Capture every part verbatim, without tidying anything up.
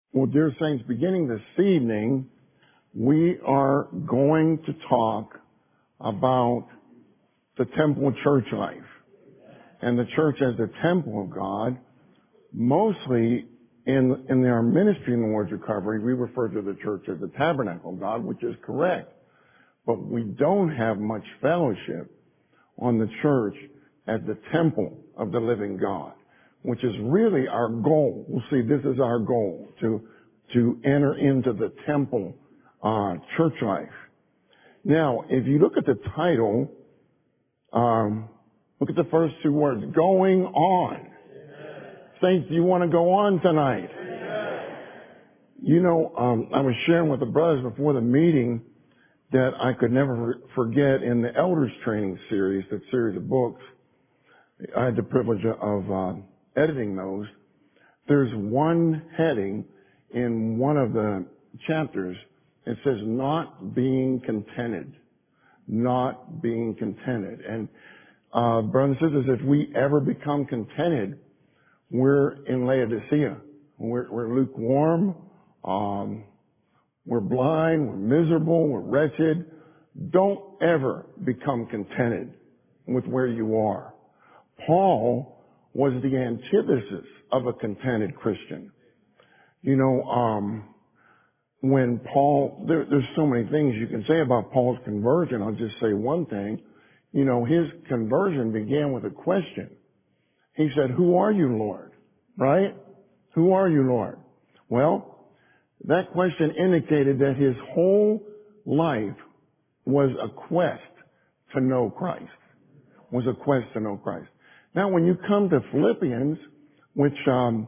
Well, dear saints, beginning this evening, we are going to talk about the temple church life and the church as the temple of God. Mostly in, in our ministry in the Lord's Recovery, we refer to the church as the tabernacle of God, which is correct. But we don't have much fellowship on the church as the temple of the living God, which is really our goal. We'll see, this is our goal, to, to enter into the temple, uh, church life. Now, if you look at the title, um, look at the first two words, going on. Amen. Saints, do you want to go on tonight? Amen. You know, um, I was sharing with the brothers before the meeting that I could never forget in the Elders Training series, that series of books. I had the privilege of uh, editing those. There's one heading in one of the chapters. It says, not being contented. Not being contented. And, uh, brothers and sisters, if we ever become contented, we're in Laodicea. We're, we're lukewarm. Um, we're blind. We're miserable. We're wretched. Don't ever become contented with where you are. Paul was the antithesis of a contented Christian. You know, um, when Paul, there, there's so many things you can say about Paul's conversion. I'll just say one thing. You know, his conversion began with a question. He said, "Who are you, Lord?" Right? Who are you, Lord? Well, that question indicated that his whole life was a quest to know Christ. Was a quest to know Christ. Now, when you come to Philippians, which, um,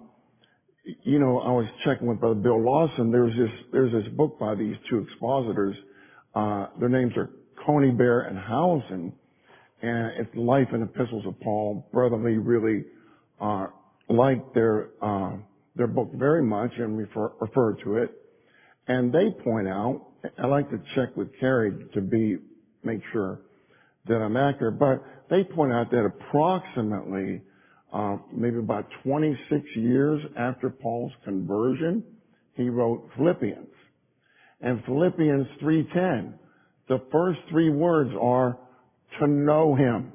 you know, I was checking with Brother Bill Lawson. There's this, there's this book by these two expositors. Uh, their names are Conybeare and Housen, and it's Life and Epistles of Paul. Brother Lee really uh, liked their uh, their book very much and refer, referred to it. And they point out, I like to check with Carrie to be make sure that I'm accurate, but they point out that approximately uh, maybe about twenty-six years after Paul's conversion, he wrote Philippians. And Philippians three ten, the first three words are to know him.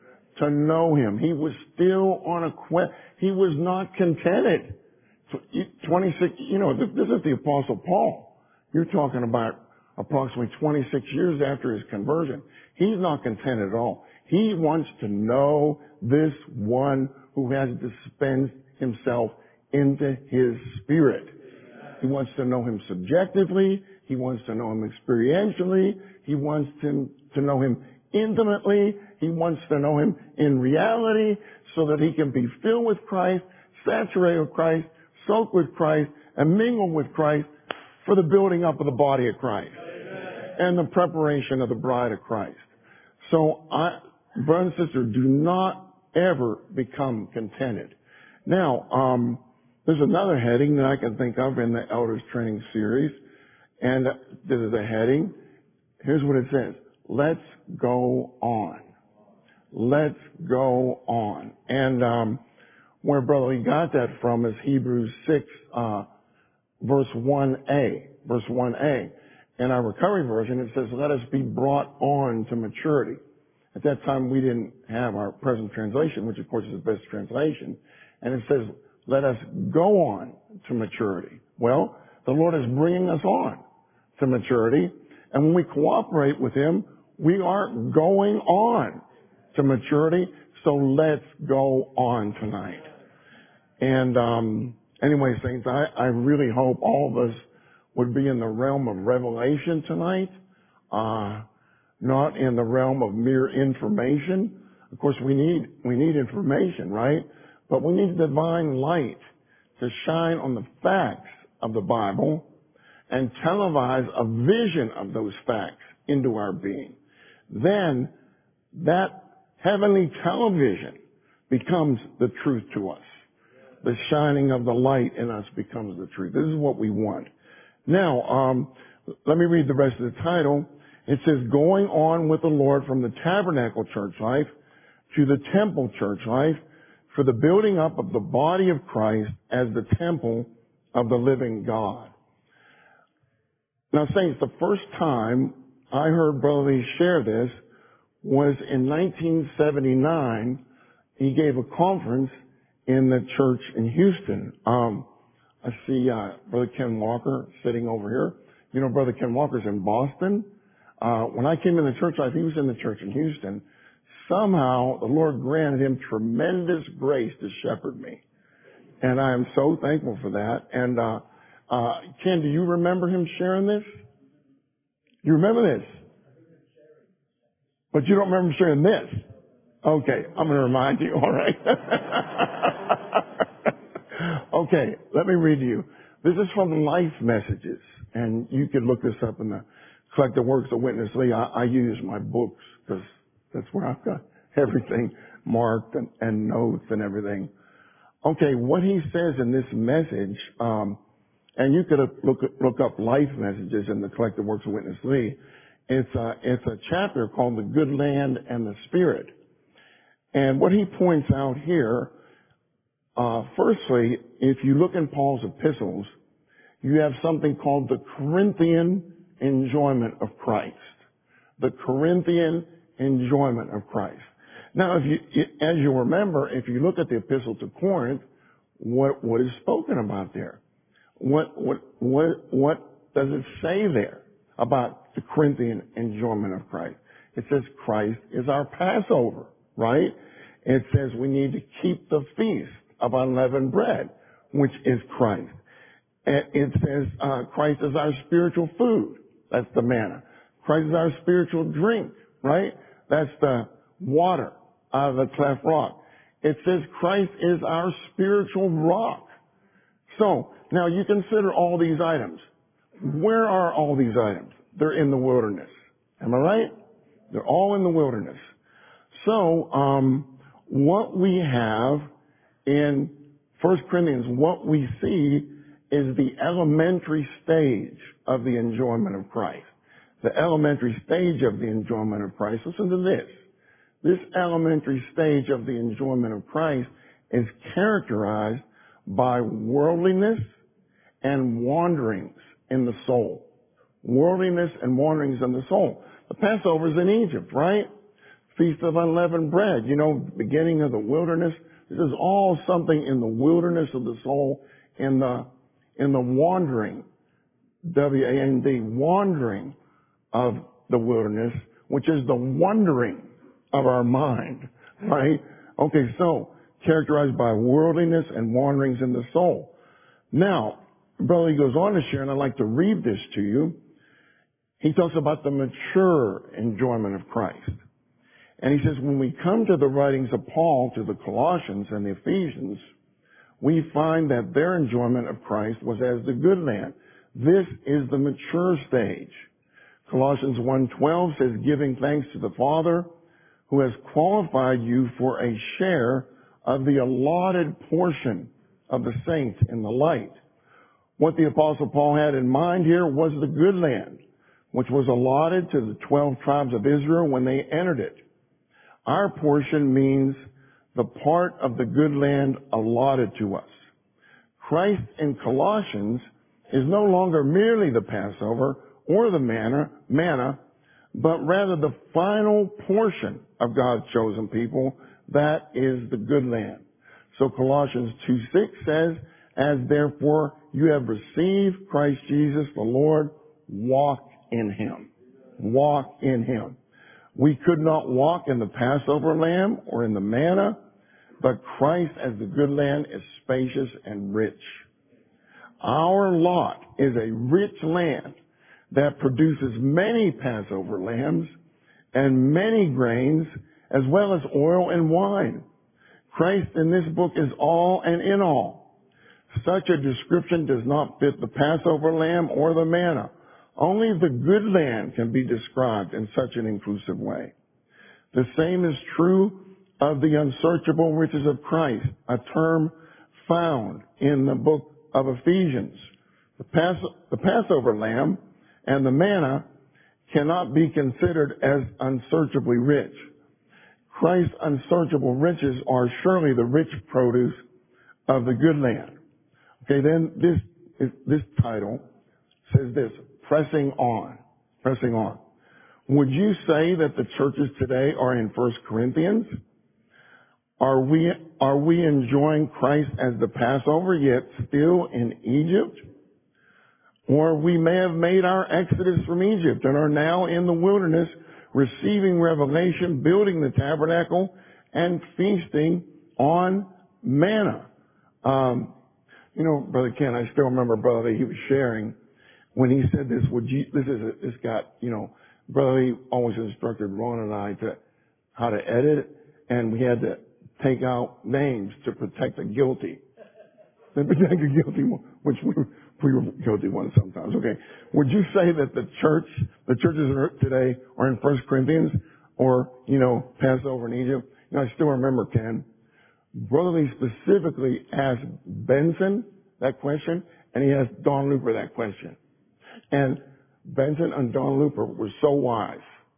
To know him. He was still on a quest. He was not contented. twenty-six, you know, this is the Apostle Paul. You're talking about approximately twenty-six years after his conversion. He's not content at all. He wants to know this one who has dispensed himself into his spirit. He wants to know him subjectively. He wants to know him experientially. He wants to, to know him intimately. He wants to know him in reality so that he can be filled with Christ, saturated with Christ, soaked with Christ, and mingled with Christ for the building up of the body of Christ. Amen. And the preparation of the bride of Christ. So, I, brothers and sisters, do not ever become contented. Now, um, there's another heading that I can think of in the Elders Training series, and this is a heading. Here's what it says. Let's go on. Let's go on. And um, where Brother Lee got that from is Hebrews six, uh, verse one a. Verse one a. In our recovery version, it says, let us be brought on to maturity. At that time, we didn't have our present translation, which of course is the best translation. And it says, let us go on to maturity. Well, the Lord is bringing us on to maturity. And when we cooperate with Him, we are going on to maturity. So let's go on tonight. And um, anyway, saints, I, I really hope all of us would be in the realm of revelation tonight, uh, not in the realm of mere information. Of course, we need we need information, right? But we need divine light to shine on the facts of the Bible and televise a vision of those facts into our being. Then that heavenly television becomes the truth to us. The shining of the light in us becomes the truth. This is what we want. Now, um, let me read the rest of the title. It says, going on with the Lord from the tabernacle church life to the temple church life for the building up of the body of Christ as the temple of the living God. Now, saints, the first time I heard Brother Lee share this was in nineteen seventy-nine. He gave a conference in the church in Houston. Um, I see uh, Brother Ken Walker sitting over here. You know, Brother Ken Walker's in Boston. Uh, when I came in the church life, he was in the church in Houston. Somehow, the Lord granted him tremendous grace to shepherd me. And I am so thankful for that. And, uh, uh, Ken, do you remember him sharing this? You remember this? But you don't remember him sharing this? Okay, I'm going to remind you, all right? Okay, let me read to you. This is from Life Messages, and you could look this up in the Collected Works of Witness Lee. I, I use my books because that's where I've got everything marked and, and notes and everything. Okay, what he says in this message, um, and you could look look up Life Messages in the Collected Works of Witness Lee. It's a, it's a chapter called The Good Land and the Spirit. And what he points out here, uh, firstly, if you look in Paul's epistles, you have something called the Corinthian enjoyment of Christ. The Corinthian enjoyment of Christ. Now, if you, as you remember, if you look at the epistle to Corinth, what, what is spoken about there? What, what, what, what does it say there about the Corinthian enjoyment of Christ? It says Christ is our Passover, right? It says we need to keep the feast of unleavened bread, which is Christ. It says uh, Christ is our spiritual food. That's the manna. Christ is our spiritual drink, right? That's the water out of the cleft rock. It says Christ is our spiritual rock. So, now you consider all these items. Where are all these items? They're in the wilderness. Am I right? They're all in the wilderness. So, um, what we have in First Corinthians, what we see is the elementary stage of the enjoyment of Christ. The elementary stage of the enjoyment of Christ. Listen to this. This elementary stage of the enjoyment of Christ is characterized by worldliness and wanderings in the soul. Worldliness and wanderings in the soul. The Passover is in Egypt, right? Feast of Unleavened Bread, you know, beginning of the wilderness. This is all something in the wilderness of the soul, in the, in the wandering, W A N D, wandering of the wilderness, which is the wandering of our mind, right? Okay, so, characterized by worldliness and wanderings in the soul. Now, Brother, he goes on to share, and I'd like to read this to you. He talks about the mature enjoyment of Christ. And he says, when we come to the writings of Paul to the Colossians and the Ephesians, we find that their enjoyment of Christ was as the good land. This is the mature stage. Colossians one twelve says, giving thanks to the Father who has qualified you for a share of the allotted portion of the saints in the light. What the Apostle Paul had in mind here was the good land, which was allotted to the twelve tribes of Israel when they entered it. Our portion means the part of the good land allotted to us. Christ in Colossians is no longer merely the Passover or the manna, manna, but rather the final portion of God's chosen people. That is the good land. So Colossians two six says, as therefore you have received Christ Jesus the Lord, walk in Him. Walk in Him. We could not walk in the Passover lamb or in the manna, but Christ as the good land is spacious and rich. Our lot is a rich land that produces many Passover lambs and many grains, as well as oil and wine. Christ in this book is all and in all. Such a description does not fit the Passover lamb or the manna. Only the good land can be described in such an inclusive way. The same is true of the unsearchable riches of Christ, a term found in the book of Ephesians. The, Pas- the Passover lamb and the manna cannot be considered as unsearchably rich. Christ's unsearchable riches are surely the rich produce of the good land. Okay, then this is, this title says this, Pressing On. Pressing On. Would you say that the churches today are in First Corinthians? Are we, are we enjoying Christ as the Passover, yet still in Egypt? Or we may have made our exodus from Egypt and are now in the wilderness, receiving revelation, building the tabernacle, and feasting on manna. Um, you know, Brother Ken, I still remember, Brother, he was sharing when he said this. Would you? This is a, this got you know, Brother, he always instructed Ron and I to how to edit, and we had to take out names to protect the guilty. To protect the guilty one, which we were, we were guilty ones sometimes. Okay, would you say that the church, the churches today are in First Corinthians or you know Passover in Egypt? You know, I still remember, Ken, Brother Lee specifically asked Benson that question, and he asked Don Looper that question. And Benson and Don Looper were so wise.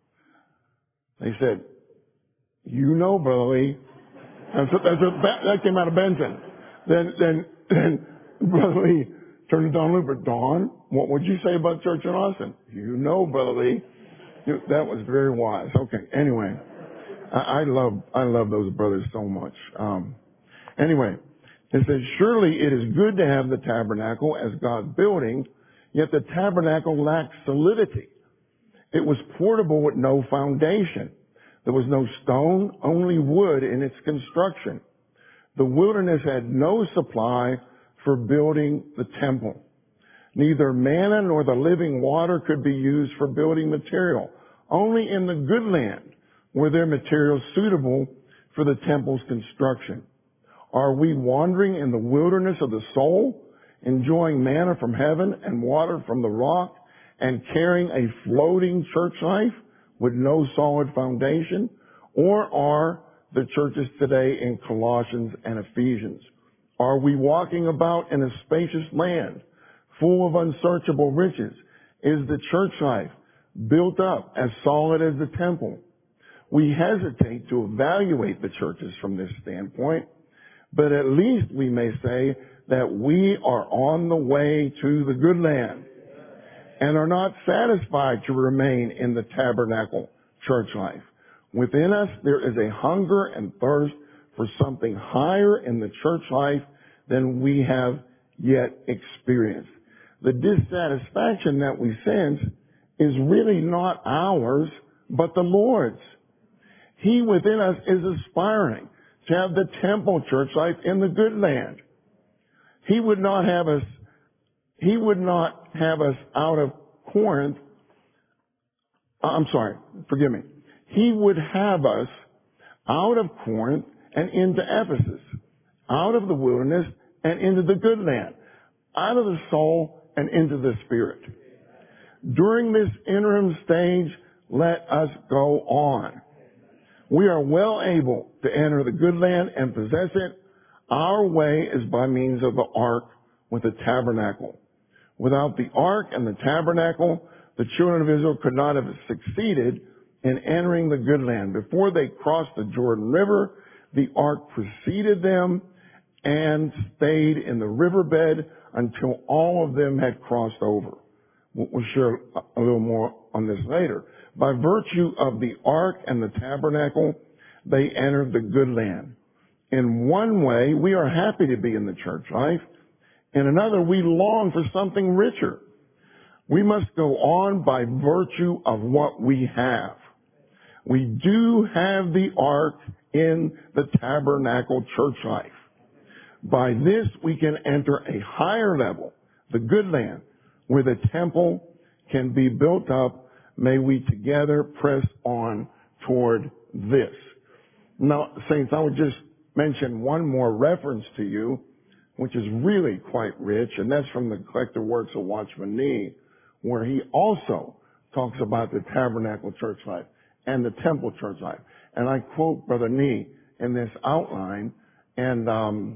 They said, you know, Brother Lee, that's what, that's what, that came out of Benson. Then, then, then Brother Lee turned to Don Looper. Don, what would you say about church in Austin? You know, Brother Lee. You, that was very wise. Okay, anyway. I love, I love those brothers so much. Um, anyway, it says, surely it is good to have the tabernacle as God's building, yet the tabernacle lacks solidity. It was portable with no foundation. There was no stone, only wood in its construction. The wilderness had no supply for building the temple. Neither manna nor the living water could be used for building material. Only in the good land were there materials suitable for the temple's construction. Are we wandering in the wilderness of the soul, enjoying manna from heaven and water from the rock, and carrying a floating church life with no solid foundation? Or are the churches today in Colossians and Ephesians? Are we walking about in a spacious land full of unsearchable riches? Is the church life built up as solid as the temple? We hesitate to evaluate the churches from this standpoint, but at least we may say that we are on the way to the good land and are not satisfied to remain in the tabernacle church life. Within us, there is a hunger and thirst for something higher in the church life than we have yet experienced. The dissatisfaction that we sense is really not ours, but the Lord's. He within us is aspiring to have the temple church life in the good land. He would not have us, he would not have us out of Corinth. I'm sorry, forgive me. He would have us out of Corinth and into Ephesus, out of the wilderness and into the good land, out of the soul and into the spirit. During this interim stage, let us go on. We are well able to enter the good land and possess it. Our way is by means of the ark with the tabernacle. Without the ark and the tabernacle, the children of Israel could not have succeeded in entering the good land. Before they crossed the Jordan River, the ark preceded them and stayed in the riverbed until all of them had crossed over. We'll share a little more on this later. By virtue of the ark and the tabernacle, they entered the good land. In one way, we are happy to be in the church life. In another, we long for something richer. We must go on by virtue of what we have. We do have the ark in the tabernacle church life. By this, we can enter a higher level, the good land, where the temple can be built up. May we together press on toward this. Now, saints, I would just mention one more reference to you, which is really quite rich, and that's from the collected works of Watchman Nee, where he also talks about the tabernacle church life and the temple church life. And I quote Brother Nee in this outline, and um,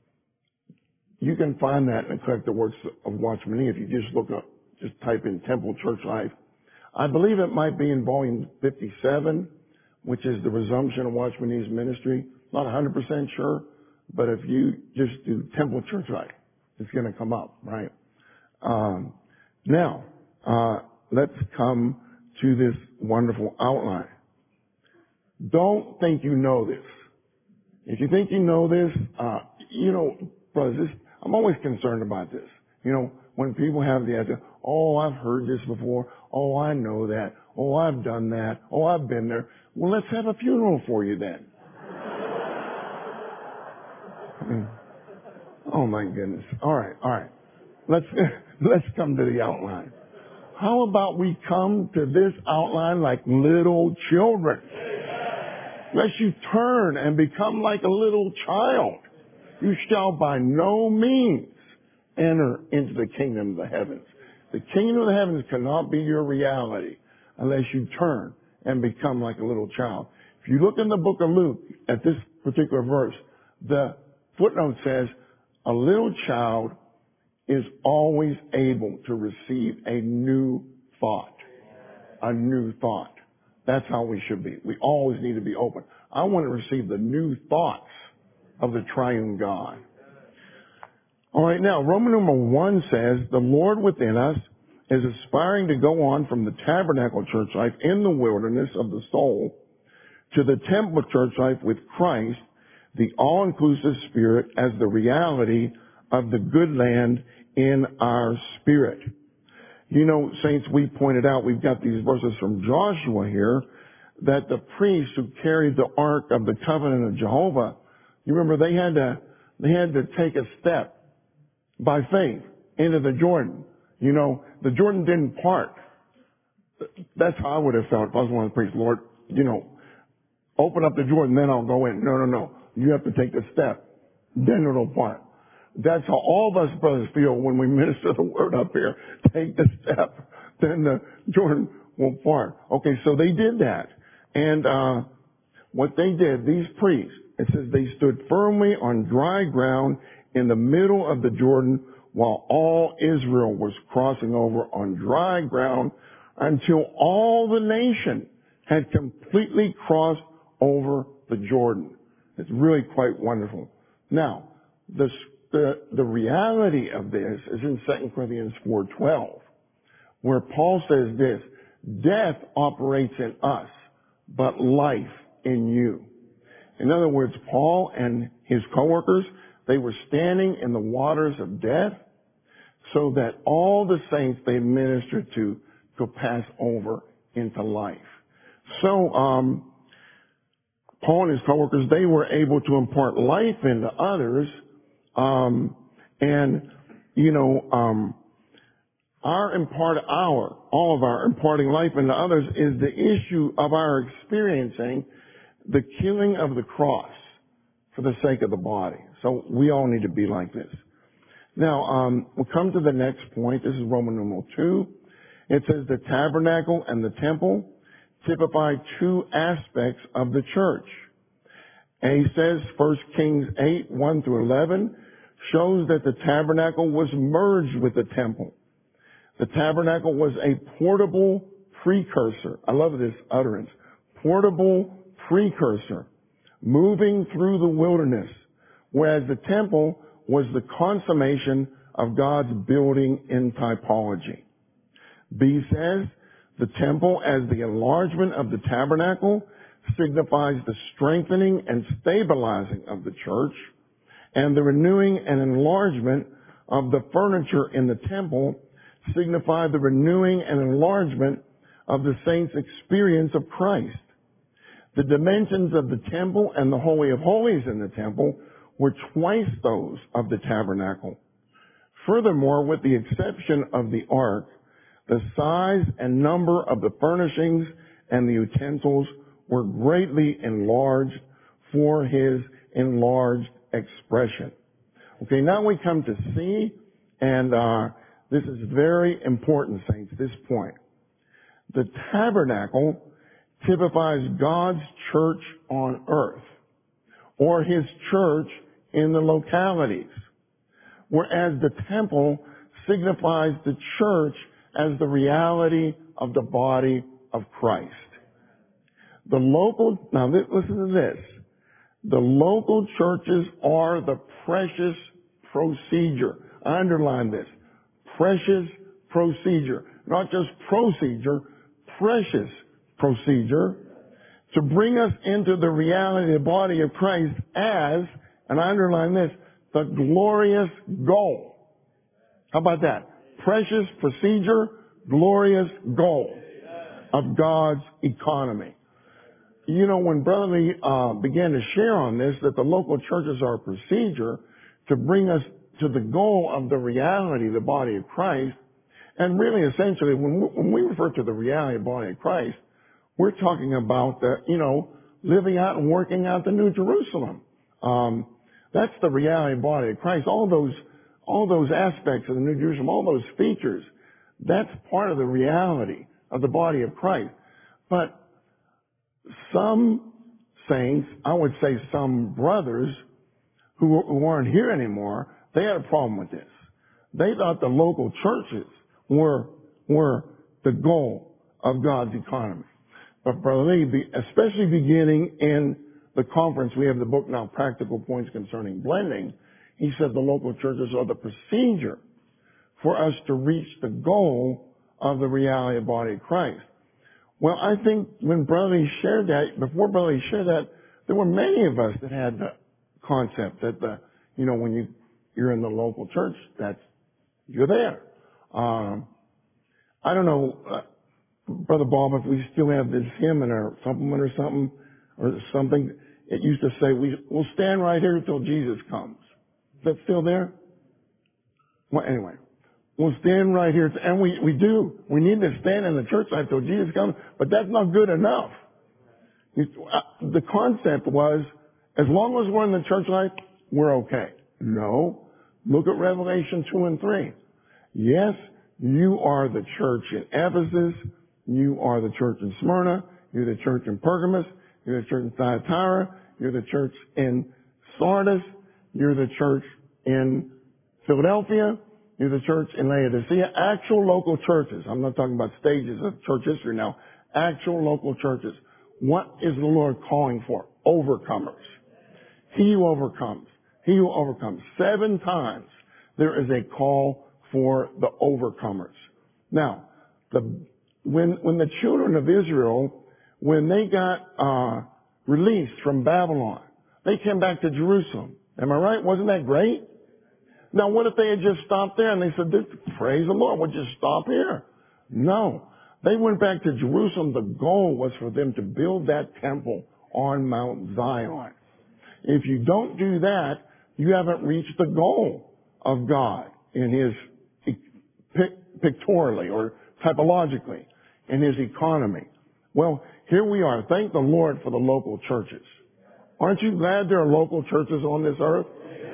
you can find that in the collected works of Watchman Nee if you just look up, just type in temple church life. I believe it might be in volume fifty-seven, which is the resumption of Watchman Nee's ministry. Not one hundred percent sure, but if you just do temple church life, it's going to come up, right? Um, now, uh, let's come to this wonderful outline. Don't think you know this. If you think you know this, uh, you know, brothers, this, I'm always concerned about this. You know, when people have the idea, oh, I've heard this before. Oh, I know that. Oh, I've done that. Oh, I've been there. Well, let's have a funeral for you then. I mean, oh my goodness. All right, all right. Let's, let's come to the outline. How about we come to this outline like little children? Lest you turn and become like a little child. You shall by no means enter into the kingdom of the heavens. The kingdom of the heavens cannot be your reality unless you turn and become like a little child. If you look in the book of Luke at this particular verse, the footnote says, a little child is always able to receive a new thought. A new thought. That's how we should be. We always need to be open. I want to receive the new thoughts of the triune God. All right, now, Roman numeral one says, the Lord within us is aspiring to go on from the tabernacle church life in the wilderness of the soul to the temple church life with Christ, the all-inclusive spirit as the reality of the good land in our spirit. You know, saints, we pointed out, we've got these verses from Joshua here, that the priests who carried the Ark of the Covenant of Jehovah, you remember they had to, they had to take a step by faith into the Jordan. You know, the Jordan didn't part. That's how I would have felt if I was one of the priests. Lord, you know, open up the Jordan, then I'll go in. No, no, no. You have to take the step. Then it'll part. That's how all of us brothers feel when we minister the word up here. Take the step, then the Jordan will part. Okay, so they did that. And uh what they did, these priests, it says they stood firmly on dry ground in the middle of the Jordan while all Israel was crossing over on dry ground until all the nation had completely crossed over the Jordan. It's really quite wonderful. Now, the The, the reality of this is in Second Corinthians four twelve, where Paul says this, death operates in us, but life in you. In other words, Paul and his co-workers, they were standing in the waters of death so that all the saints they ministered to could pass over into life. So, um, Paul and his co-workers, they were able to impart life into others. Um, and, you know, um, our impart, our, all of our imparting life into others is the issue of our experiencing the killing of the cross for the sake of the body. So we all need to be like this. Now, um, we'll come to the next point. This is Roman numeral two. It says the tabernacle and the temple typify two aspects of the church. And he says First Kings eight, one through eleven shows that the tabernacle was merged with the temple. The tabernacle was a portable precursor. I love this utterance. Portable precursor, moving through the wilderness, whereas the temple was the consummation of God's building in typology. B says the temple as the enlargement of the tabernacle signifies the strengthening and stabilizing of the church, and the renewing and enlargement of the furniture in the temple signify the renewing and enlargement of the saints' experience of Christ. The dimensions of the temple and the Holy of Holies in the temple were twice those of the tabernacle. Furthermore, with the exception of the ark, the size and number of the furnishings and the utensils were greatly enlarged for his enlarged expression. Okay, now we come to C, and uh, this is very important, saints, this point. The tabernacle typifies God's church on earth, or his church in the localities, whereas the temple signifies the church as the reality of the body of Christ. The local, now listen to this, the local churches are the precious procedure. I underline this, precious procedure. Not just procedure, precious procedure to bring us into the reality of the body of Christ as, and I underline this, the glorious goal. How about that? Precious procedure, glorious goal of God's economy. You know, when Brother Lee uh, began to share on this, that the local churches are a procedure to bring us to the goal of the reality of the body of Christ, and really essentially, when we, when we refer to the reality of the body of Christ, we're talking about the, you know, living out and working out the New Jerusalem. Um, that's the reality of the body of Christ. All those, all those aspects of the New Jerusalem, all those features, that's part of the reality of the body of Christ. But some saints, I would say some brothers who, who aren't here anymore, they had a problem with this. They thought the local churches were, were the goal of God's economy. But Brother Lee, especially beginning in the conference, we have the book now, Practical Points Concerning Blending. He said the local churches are the procedure for us to reach the goal of the reality of the body of Christ. Well, I think when Brother Lee shared that, before Brother Lee shared that, there were many of us that had the concept that the, you know, when you, you're in the local church, that's, you're there. Um, I don't know, uh, Brother Bob, if we still have this hymn in our supplement or something, or something, it used to say, we, we'll stand right here until Jesus comes. Is that still there? Well, anyway. We'll stand right here, and we, we do. We need to stand in the church life till Jesus comes, but that's not good enough. You, uh, the concept was, as long as we're in the church life, we're okay. No. Look at Revelation two and three. Yes, you are the church in Ephesus. You are the church in Smyrna. You're the church in Pergamos. You're the church in Thyatira. You're the church in Sardis. You're the church in Philadelphia. You're the church in Laodicea. Actual local churches. I'm not talking about stages of church history now. Actual local churches. What is the Lord calling for? Overcomers. He who overcomes. He who overcomes. Seven times there is a call for the overcomers. Now, the, when, when the children of Israel, when they got, uh, released from Babylon, they came back to Jerusalem. Am I right? Wasn't that great? Now, what if they had just stopped there and they said, praise the Lord, we'll just stop here? No. They went back to Jerusalem. The goal was for them to build that temple on Mount Zion. If you don't do that, you haven't reached the goal of God in His, pictorially or typologically, in His economy. Well, here we are. Thank the Lord for the local churches. Aren't you glad there are local churches on this earth?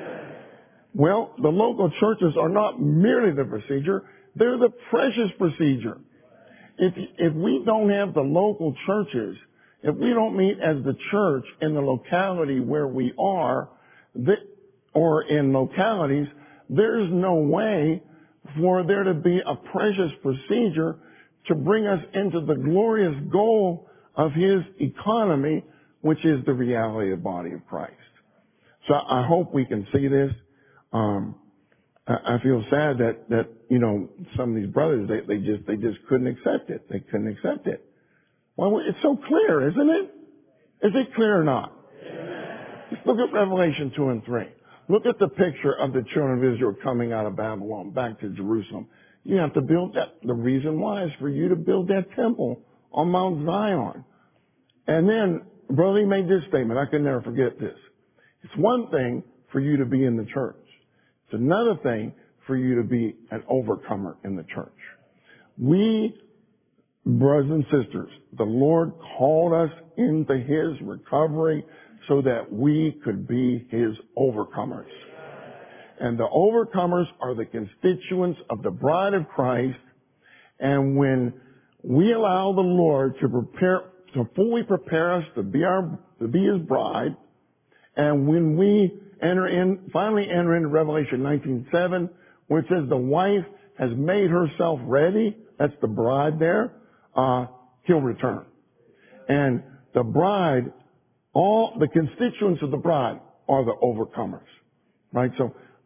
Well, the local churches are not merely the procedure, they're the precious procedure. If, if we don't have the local churches, if we don't meet as the church in the locality where we are, that, or in localities, there's no way for there to be a precious procedure to bring us into the glorious goal of His economy, which is the reality of the body of Christ. So I hope we can see this. Um, I feel sad that, that, you know, some of these brothers, they, they just, they just couldn't accept it. They couldn't accept it. Well, it's so clear, isn't it? Is it clear or not? Just look at Revelation two and three. Look at the picture of the children of Israel coming out of Babylon back to Jerusalem. You have to build that. The reason why is for you to build that temple on Mount Zion. And then, Brother, he made this statement. I can never forget this. It's one thing for you to be in the church. It's another thing for you to be an overcomer in the church. We, brothers and sisters, the Lord called us into His recovery so that we could be His overcomers. And the overcomers are the constituents of the bride of Christ. And when we allow the Lord to prepare, to fully prepare us to be our, to be His bride, and when we enter in, finally enter into Revelation nineteen seven, where it says the wife has made herself ready, that's the bride there, uh, He'll return. And the bride, all the constituents of the bride are the overcomers. Right? So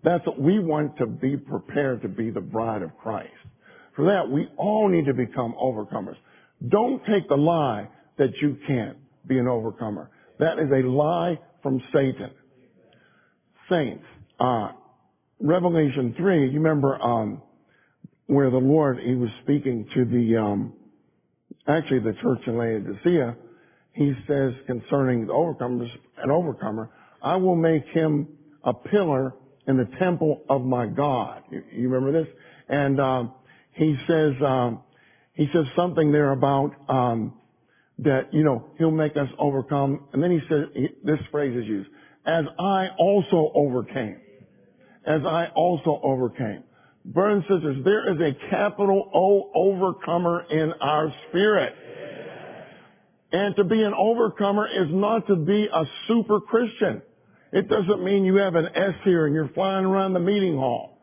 That's what we want, to be prepared to be the bride of Christ. For that, we all need to become overcomers. Don't take the lie that you can't be an overcomer. That is a lie from Satan. Saints, uh, Revelation three, you remember, um, where the Lord, He was speaking to the, um, actually the church in Laodicea. He says concerning the overcomers, an overcomer, I will make him a pillar in the temple of my God. You, you remember this? And, um, he says, um, he says something there about, um, that, you know, He'll make us overcome. And then he says, he, this phrase is used, as I also overcame. As I also overcame. Brothers and sisters, there is a capital O overcomer in our spirit. And to be an overcomer is not to be a super Christian. It doesn't mean you have an S here and you're flying around the meeting hall.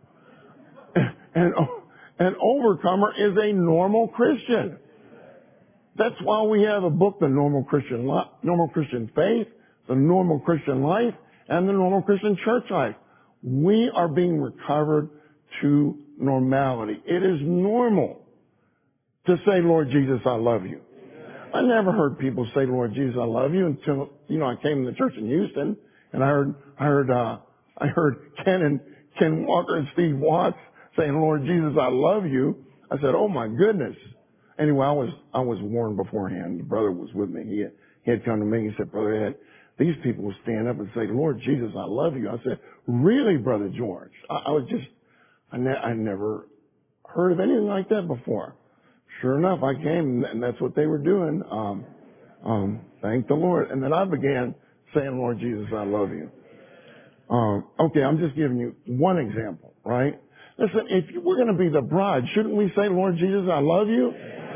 And an overcomer is a normal Christian. That's why we have a book, The Normal Christian Li- Normal Christian Faith, The Normal Christian Life, and The Normal Christian Church Life. We are being recovered to normality. It is normal to say, Lord Jesus, I love you. I never heard people say, Lord Jesus, I love you, until, you know, I came to the church in Houston, and I heard, I heard, uh, I heard Ken and Ken Walker and Steve Watts saying, Lord Jesus, I love you. I said, oh my goodness. Anyway, I was, I was warned beforehand. The brother was with me. He had, he had come to me. He said, Brother Ed, these people will stand up and say, Lord Jesus, I love you. I said, really, Brother George? I, I was just, I, ne- I never heard of anything like that before. Sure enough, I came, and that's what they were doing. Um, um, thank the Lord. And then I began saying, Lord Jesus, I love you. Um, okay, I'm just giving you one example, right? Listen, if you, we're going to be the bride, shouldn't we say, Lord Jesus, I love you?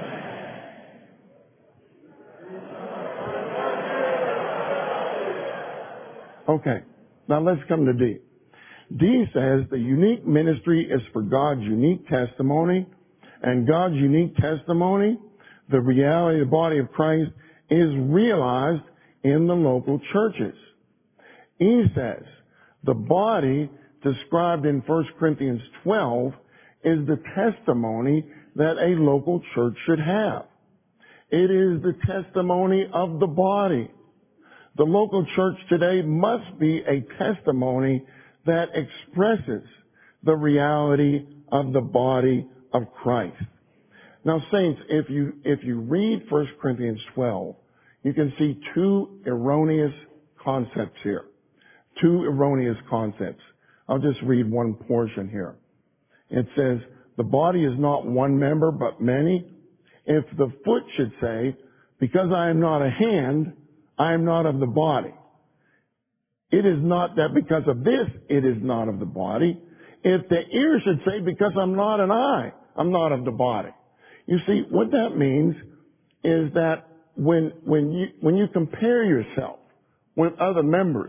Okay, now let's come to D. D says the unique ministry is for God's unique testimony, and God's unique testimony, the reality of the body of Christ, is realized in the local churches. E says the body described in First Corinthians twelve is the testimony that a local church should have. It is the testimony of the body. The local church today must be a testimony that expresses the reality of the body of Christ. Now, saints, if you, if you read First Corinthians twelve, you can see two erroneous concepts here. Two erroneous concepts. I'll just read one portion here. It says, the body is not one member, but many. If the foot should say, because I am not a hand, I am not of the body. It is not that because of this, it is not of the body. If the ear should say, because I'm not an eye, I'm not of the body. You see, what that means is that when, when you, when you compare yourself with other members,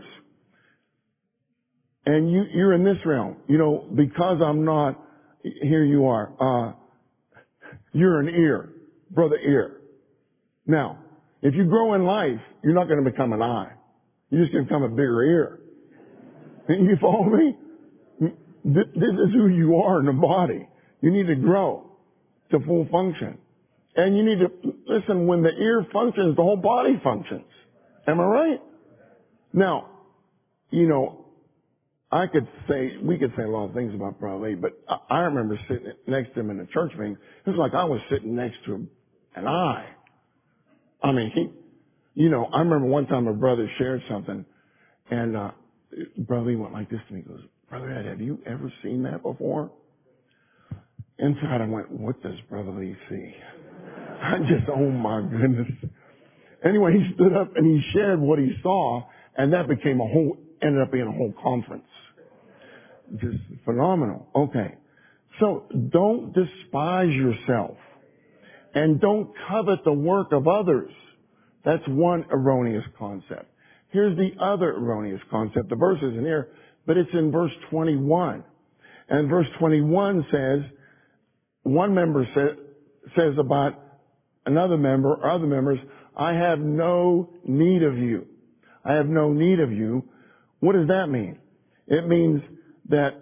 and you, you're in this realm, you know, because I'm not, here you are, uh, you're an ear, brother ear. Now, if you grow in life, you're not going to become an eye. You're just going to become a bigger ear. You follow me? This is who you are in the body. You need to grow to full function. And you need to, listen, when the ear functions, the whole body functions. Am I right? Now, you know, I could say, we could say a lot of things about Brother Lee, but I, I remember sitting next to him in a church meeting. It was like I was sitting next to him, an eye. I mean, he, you know, I remember one time a brother shared something, and uh, Brother Lee went like this to me. He goes, Brother Ed, have you ever seen that before? Inside I went, what does Brother Lee see? I just, oh my goodness. Anyway, he stood up and he shared what he saw, and that became a whole, ended up being a whole conference. Just phenomenal. Okay. So don't despise yourself, and don't covet the work of others. That's one erroneous concept. Here's the other erroneous concept. The verse isn't here, but it's in verse twenty-one. And verse twenty-one says, one member sa- says about another member or other members, I have no need of you. I have no need of you. What does that mean? It means that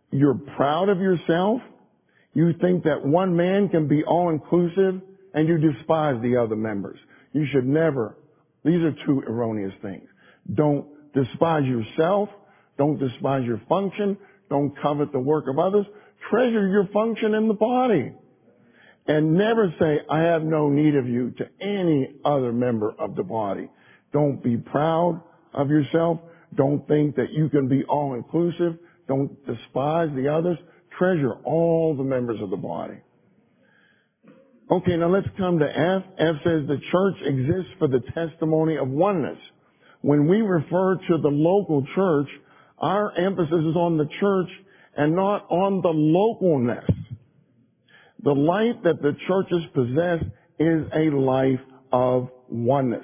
you're proud of yourself. You think that one man can be all-inclusive, and you despise the other members. You should never. These are two erroneous things. Don't despise yourself. Don't despise your function. Don't covet the work of others. Treasure your function in the body. And never say, I have no need of you to any other member of the body. Don't be proud of yourself. Don't think that you can be all-inclusive. Don't despise the others. Treasure all the members of the body. Okay, now let's come to F. F says the church exists for the testimony of oneness. When we refer to the local church, our emphasis is on the church and not on the localness. The life that the churches possess is a life of oneness.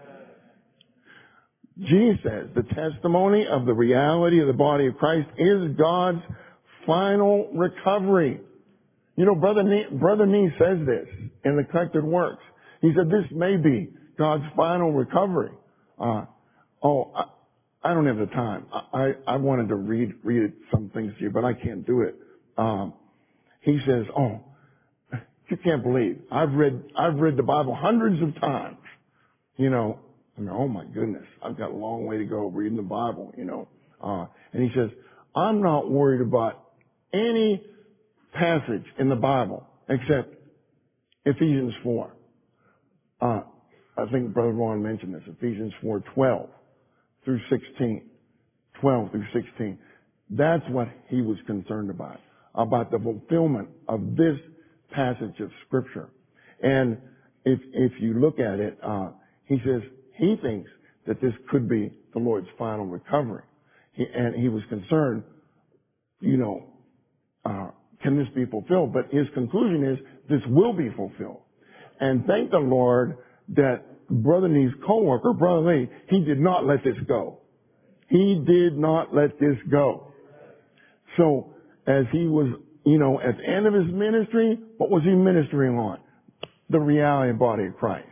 G says the testimony of the reality of the body of Christ is God's final recovery. You know, Brother Nee, Brother Nee says this in the Collected Works. He said this may be God's final recovery. Uh, oh, I, I don't have the time. I, I, I wanted to read read some things to you, but I can't do it. Um, he says, oh, you can't believe I've read I've read the Bible hundreds of times. You know, I mean, oh my goodness, I've got a long way to go reading the Bible. You know, uh, and he says, I'm not worried about any passage in the Bible except Ephesians four. Uh, I think Brother Ron mentioned this, Ephesians four, twelve through sixteen. twelve through sixteen. That's what he was concerned about, about the fulfillment of this passage of Scripture. And if, if you look at it, uh, he says he thinks that this could be the Lord's final recovery. He, and he was concerned, you know, uh, can this be fulfilled? But his conclusion is this will be fulfilled. And thank the Lord that Brother Nee's co-worker, Brother Lee, he did not let this go. He did not let this go. So as he was, you know, at the end of his ministry, what was he ministering on? The reality body of Christ.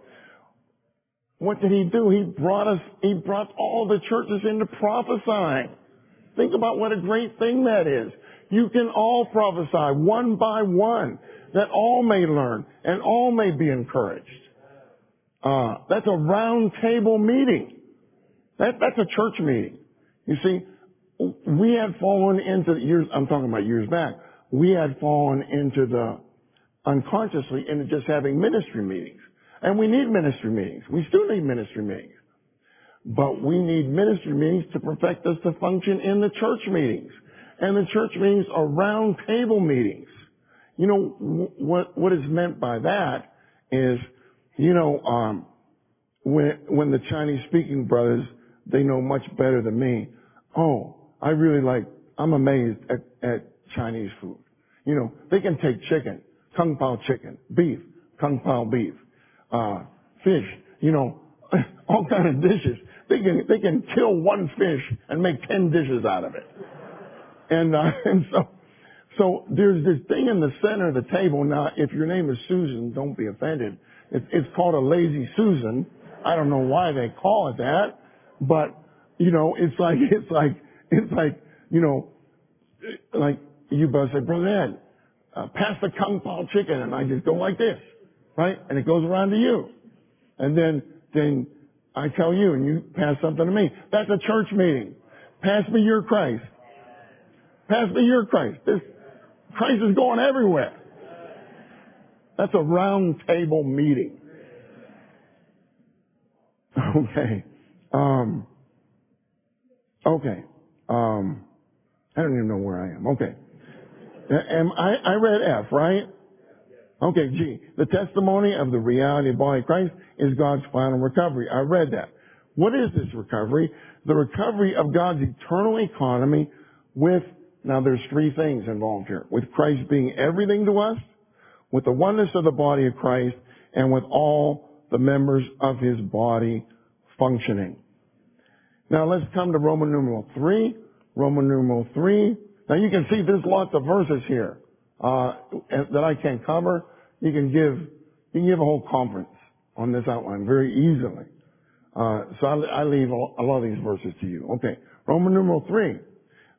What did he do? He brought us, he brought all the churches into prophesying. Think about what a great thing that is. You can all prophesy one by one, that all may learn and all may be encouraged. Uh, that's a round table meeting. That, that's a church meeting. You see, we had fallen into years, I'm talking about years back, we had fallen into the, unconsciously, into just having ministry meetings. And we need ministry meetings. We still need ministry meetings. But we need ministry meetings to perfect us to function in the church meetings. And the church meetings are round table meetings. You know, what, what is meant by that is, you know, um, when, when the Chinese speaking brothers, they know much better than me. Oh, I really like, I'm amazed at, at Chinese food. You know, they can take chicken, kung pao chicken, beef, kung pao beef, uh, fish, you know, all kind of dishes. They can, they can kill one fish and make ten dishes out of it. And, uh, and so, so there's this thing in the center of the table. Now, if your name is Susan, don't be offended. It's, it's called a lazy Susan. I don't know why they call it that, but, you know, it's like, it's like, it's like, you know, like you both say, Brother Ed, uh, pass the kung pao chicken, and I just go like this, right? And it goes around to you. And then, then I tell you, and you pass something to me. That's a church meeting. Pass me your Christ. Pass me your Christ. This Christ is going everywhere. That's a round table meeting. Okay. Um, okay. Um, I don't even know where I am. Okay. Am I, I read F, right? Okay, G. The testimony of the reality of the body of Christ is God's final recovery. I read that. What is this recovery? The recovery of God's eternal economy with, now there's three things involved here. With Christ being everything to us, with the oneness of the body of Christ, and with all the members of his body functioning. Now let's come to Roman numeral three. Roman numeral three. Now you can see there's lots of verses here uh, that I can't cover. You can give you can give a whole conference on this outline very easily. Uh, so I, I leave a lot of these verses to you. Okay, Roman numeral three.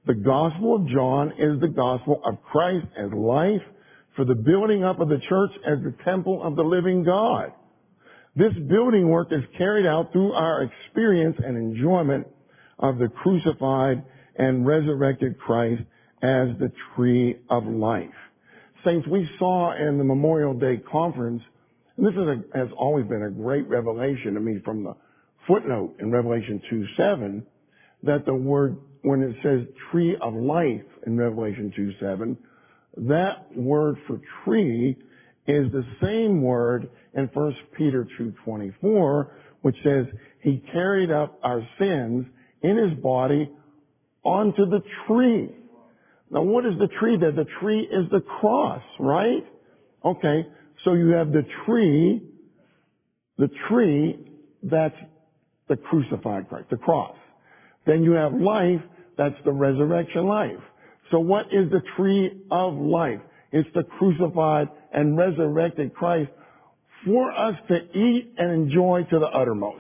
The Gospel of John is the gospel of Christ as life for the building up of the church as the temple of the living God. This building work is carried out through our experience and enjoyment of the crucified and resurrected Christ as the tree of life. Saints, we saw in the Memorial Day conference, and this is a, has always been a great revelation to me from the footnote in Revelation two seven, that the word, when it says tree of life in Revelation two seven, that word for tree is the same word in First Peter two twenty-four, which says he carried up our sins in his body onto the tree. Now what is the tree there? The tree is the cross, right? Okay, so you have the tree, the tree, that's the crucified Christ, the cross. Then you have life, that's the resurrection life. So what is the tree of life? It's the crucified and resurrected Christ for us to eat and enjoy to the uttermost.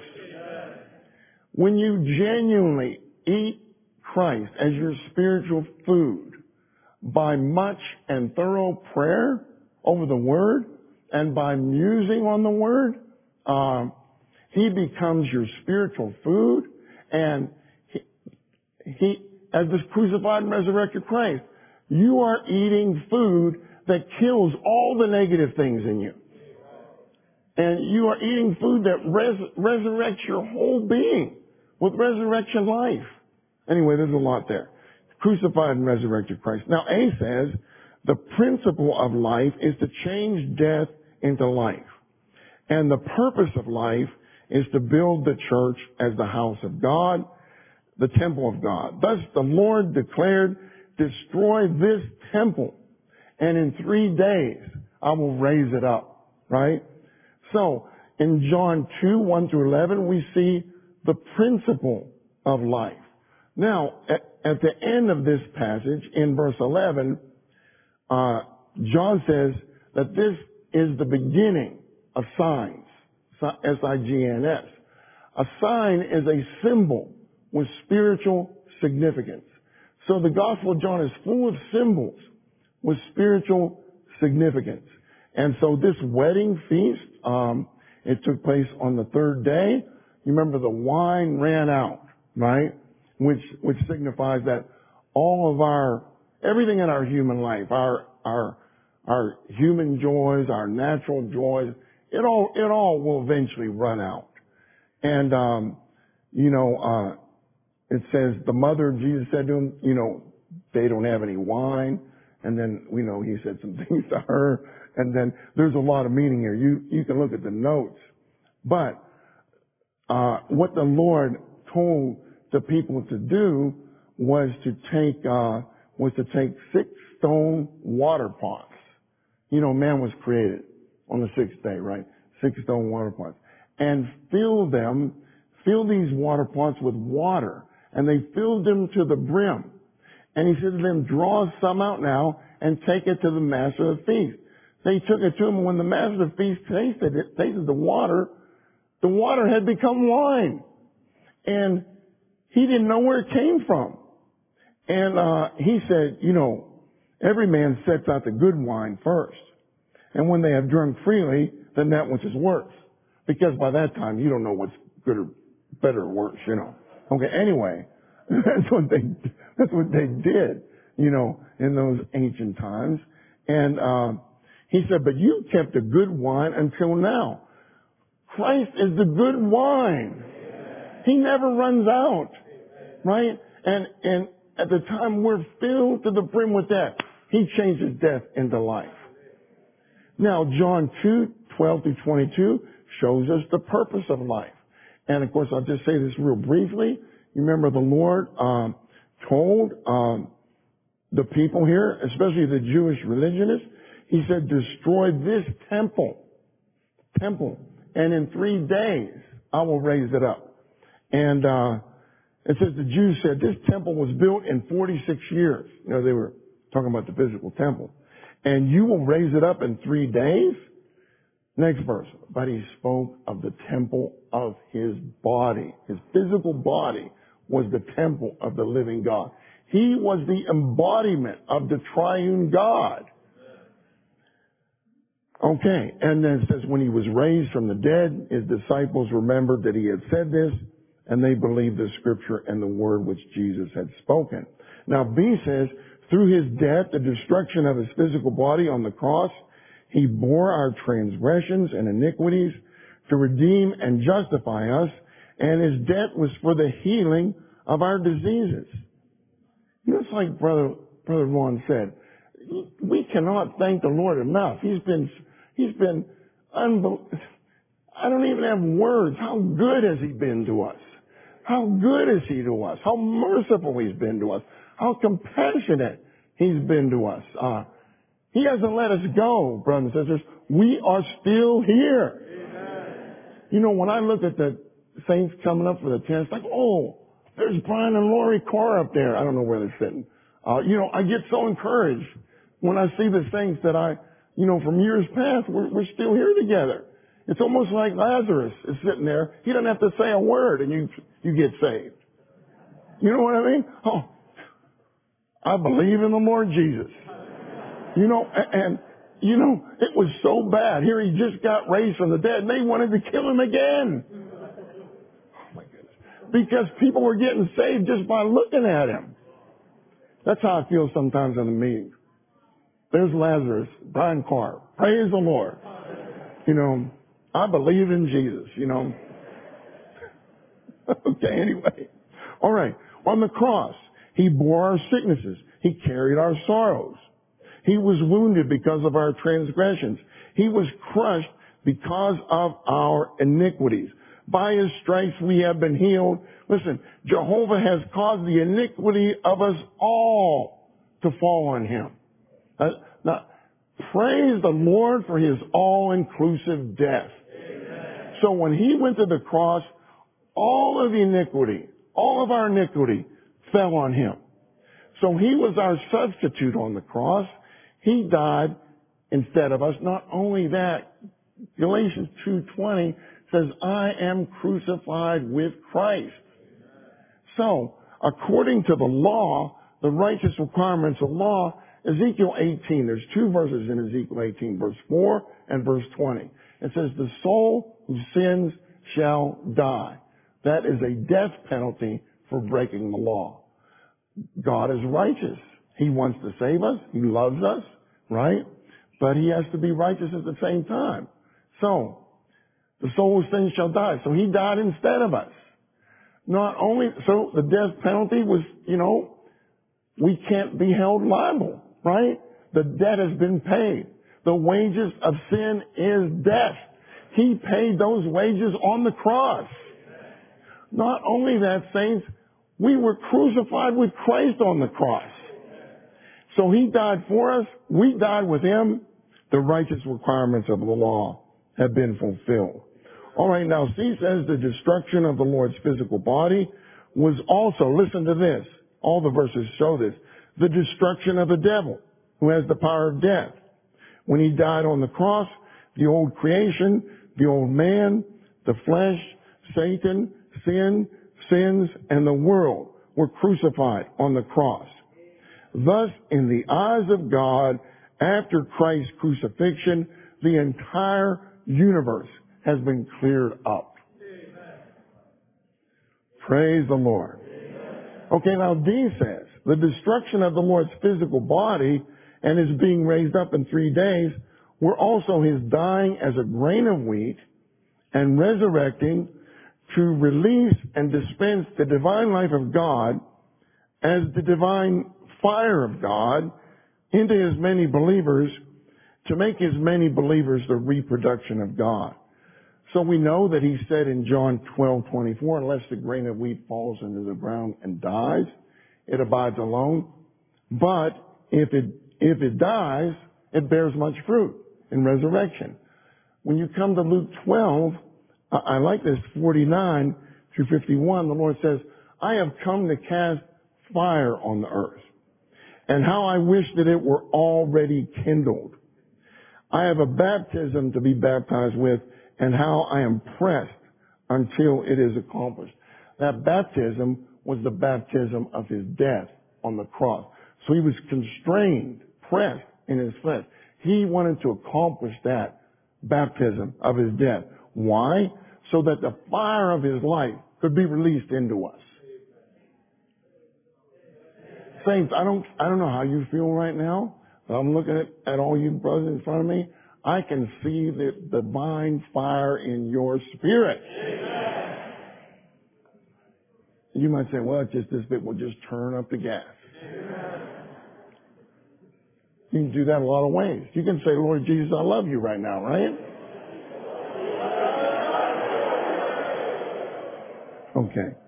When you genuinely eat Christ as your spiritual food by much and thorough prayer over the Word and by musing on the Word, um, He becomes your spiritual food, and he, he, as this crucified and resurrected Christ, you are eating food that kills all the negative things in you. And you are eating food that res- resurrects your whole being with resurrection life. Anyway, there's a lot there. Crucified and resurrected Christ. Now, A says, the principle of life is to change death into life. And the purpose of life is to build the church as the house of God, the temple of God. Thus, the Lord declared, destroy this temple, and in three days I will raise it up. Right? So, in John two, one through eleven, we see the principle of life. Now, at, at the end of this passage, in verse eleven, uh, John says that this is the beginning of signs. S I G N S. A sign is a symbol with spiritual significance. So the Gospel of John is full of symbols with spiritual significance. And so this wedding feast, um, it took place on the third day. You remember the wine ran out, right? Which, which signifies that all of our, everything in our human life, our, our, our human joys, our natural joys, it all, it all will eventually run out. And, um, you know, uh, it says the mother of Jesus said to him, you know, they don't have any wine. And then, you know, he said some things to her. And then there's a lot of meaning here. You, you can look at the notes. But, uh, what the Lord told the people to do was to take, uh, was to take six stone water pots. You know, man was created on the sixth day, right? Six stone water pots. And fill them, fill these water pots with water. And they filled them to the brim. And he said to them, draw some out now and take it to the master of the feast. They took it to him, and when the master of the feast tasted it, tasted the water, the water had become wine. And he didn't know where it came from. And uh he said, you know, every man sets out the good wine first. And when they have drunk freely, then that which is worse. Because by that time, you don't know what's good or better or worse, you know. Okay, anyway, that's what they, that's what they did, you know, in those ancient times. And, um, he said, but you kept the good wine until now. Christ is the good wine. He never runs out, right? And, and at the time we're filled to the brim with that, he changes death into life. Now, John two, twelve through twenty-two shows us the purpose of life. And of course, I'll just say this real briefly. You remember the Lord um, told um, the people here, especially the Jewish religionists, he said, destroy this temple, temple, and in three days I will raise it up. And uh, it says the Jews said this temple was built in forty-six years. You know, they were talking about the physical temple. And you will raise it up in three days? Next verse. But he spoke of the temple of his body. His physical body was the temple of the living God. He was the embodiment of the triune God. Okay, and then it says when he was raised from the dead, his disciples remembered that he had said this, and they believed the scripture and the word which Jesus had spoken. Now B says, through his death, the destruction of his physical body on the cross, he bore our transgressions and iniquities to redeem and justify us, and his death was for the healing of our diseases. You know, it's like Brother, Brother Ron said, we cannot thank the Lord enough. He's been, he's been unbelievable. I don't even have words. How good has he been to us? How good is he to us? How merciful he's been to us? How compassionate he's been to us. Uh, he hasn't let us go, brothers and sisters. We are still here. Amen. You know, when I look at the saints coming up for the test, like, oh, there's Brian and Lori Carr up there. I don't know where they're sitting. Uh, you know, I get so encouraged when I see the saints that I, you know, from years past, we're, we're still here together. It's almost like Lazarus is sitting there. He doesn't have to say a word and you, you get saved. You know what I mean? Oh, I believe in the Lord Jesus. You know, and, you know, it was so bad. Here he just got raised from the dead and they wanted to kill him again. Oh my goodness. Because people were getting saved just by looking at him. That's how I feel sometimes in the meeting. There's Lazarus, Brian Carr. Praise the Lord. You know, I believe in Jesus, you know. Okay, anyway. All right. On the cross, he bore our sicknesses. He carried our sorrows. He was wounded because of our transgressions. He was crushed because of our iniquities. By his stripes we have been healed. Listen, Jehovah has caused the iniquity of us all to fall on him. Uh, now, praise the Lord for his all-inclusive death. Amen. So when he went to the cross, all of the iniquity, all of our iniquity fell on him. So he was our substitute on the cross. He died instead of us. Not only that, Galatians two twenty says, I am crucified with Christ. So, according to the law, the righteous requirements of law, Ezekiel eighteen, there's two verses in Ezekiel eighteen, verse four and verse twenty. It says, the soul who sins shall die. That is a death penalty for breaking the law. God is righteous. He wants to save us. He loves us, right? But he has to be righteous at the same time. So, the soul who sins shall die. So he died instead of us. Not only, so the death penalty was, you know, we can't be held liable, right? The debt has been paid. The wages of sin is death. He paid those wages on the cross. Not only that, saints, we were crucified with Christ on the cross. So he died for us. We died with him. The righteous requirements of the law have been fulfilled. All right, now C says the destruction of the Lord's physical body was also, listen to this, all the verses show this, the destruction of the devil, who has the power of death. When he died on the cross, the old creation, the old man, the flesh, Satan, sin, sins, and the world were crucified on the cross. Thus, in the eyes of God, after Christ's crucifixion, the entire universe has been cleared up. Amen. Praise the Lord. Amen. Okay, now D says, the destruction of the Lord's physical body and his being raised up in three days were also his dying as a grain of wheat and resurrecting to release and dispense the divine life of God as the divine fire of God into his many believers, to make his many believers the reproduction of God. So we know that he said in John twelve twenty-four, unless the grain of wheat falls into the ground and dies, it abides alone. But if it, if it dies, it bears much fruit in resurrection. When you come to Luke twelve, I, I like this, forty-nine through fifty-one, the Lord says, I have come to cast fire on the earth. And how I wish that it were already kindled. I have a baptism to be baptized with, and how I am pressed until it is accomplished. That baptism was the baptism of his death on the cross. So he was constrained, pressed in his flesh. He wanted to accomplish that baptism of his death. Why? So that the fire of his life could be released into us. Saints, I don't, I don't know how you feel right now. I'm looking at, at all you brothers in front of me. I can see the divine fire in your spirit. Amen. You might say, well, it's just this bit. We'll just turn up the gas. Amen. You can do that a lot of ways. You can say, Lord Jesus, I love you right now, right? Okay.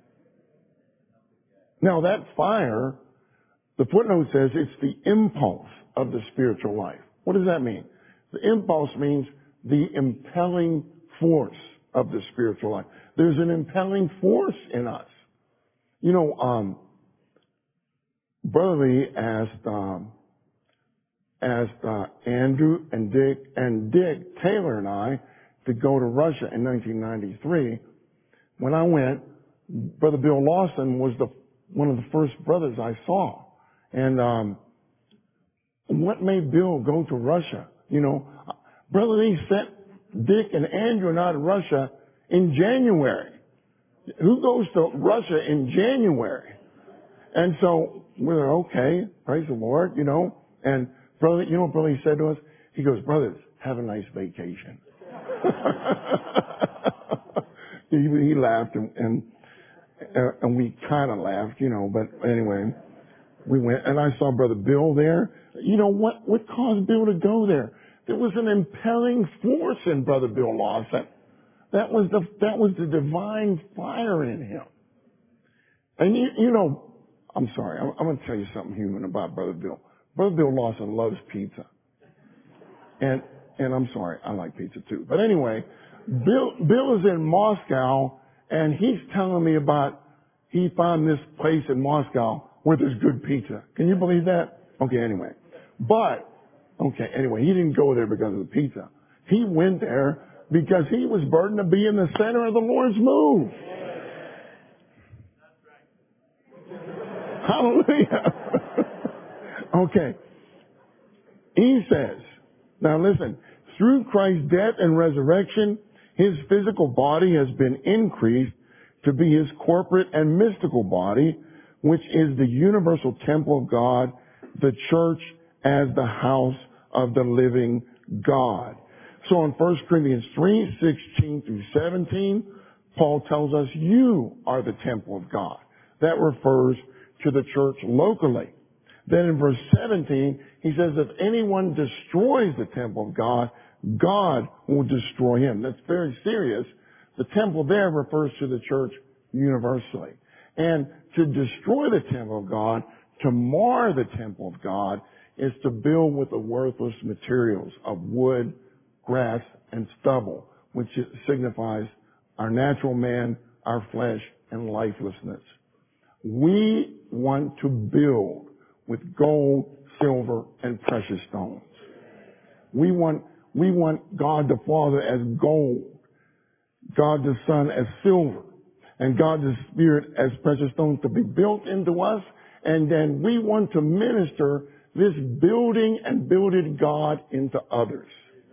Now that fire, the footnote says it's the impulse of the spiritual life. What does that mean? The impulse means the impelling force of the spiritual life. There's an impelling force in us. You know, um, Brother Lee asked, um, asked uh, Andrew and Dick and Dick Taylor and I to go to Russia in nineteen ninety-three. When I went, Brother Bill Lawson was the one of the first brothers I saw. And um, what made Bill go to Russia? You know, Brother Lee sent Dick and Andrew and I to Russia in January. Who goes to Russia in January? And so we were okay, praise the Lord, you know. And brother, you know what Brother Lee said to us? He goes, brothers, have a nice vacation. he, he laughed and, and, uh, and we kind of laughed, you know, but anyway, we went and I saw Brother Bill there. You know what, what caused Bill to go there? There was an impelling force in Brother Bill Lawson. That was the, that was the divine fire in him. And you, you know, I'm sorry, I'm, I'm going to tell you something human about Brother Bill. Brother Bill Lawson loves pizza. And, and I'm sorry, I like pizza too. But anyway, Bill, Bill is in Moscow and he's telling me about, he found this place in Moscow where there's good pizza. Can you believe that? Okay, anyway. But, okay, anyway, he didn't go there because of the pizza. He went there because he was burdened to be in the center of the Lord's move. Hallelujah. Okay. He says, now listen, through Christ's death and resurrection, his physical body has been increased to be his corporate and mystical body, which is the universal temple of God, the church as the house of the living God. So in First Corinthians three, sixteen through seventeen, Paul tells us you are the temple of God. That refers to the church locally. Then in verse seventeen, he says if anyone destroys the temple of God, God will destroy him. That's very serious. The temple there refers to the church universally. And to destroy the temple of God, to mar the temple of God, is to build with the worthless materials of wood, grass, and stubble, which signifies our natural man, our flesh, and lifelessness. We want to build with gold, silver, and precious stones. We want, we want God the Father as gold, God the Son as silver, and God the Spirit as precious stones to be built into us. And then we want to minister this building and builded God into others.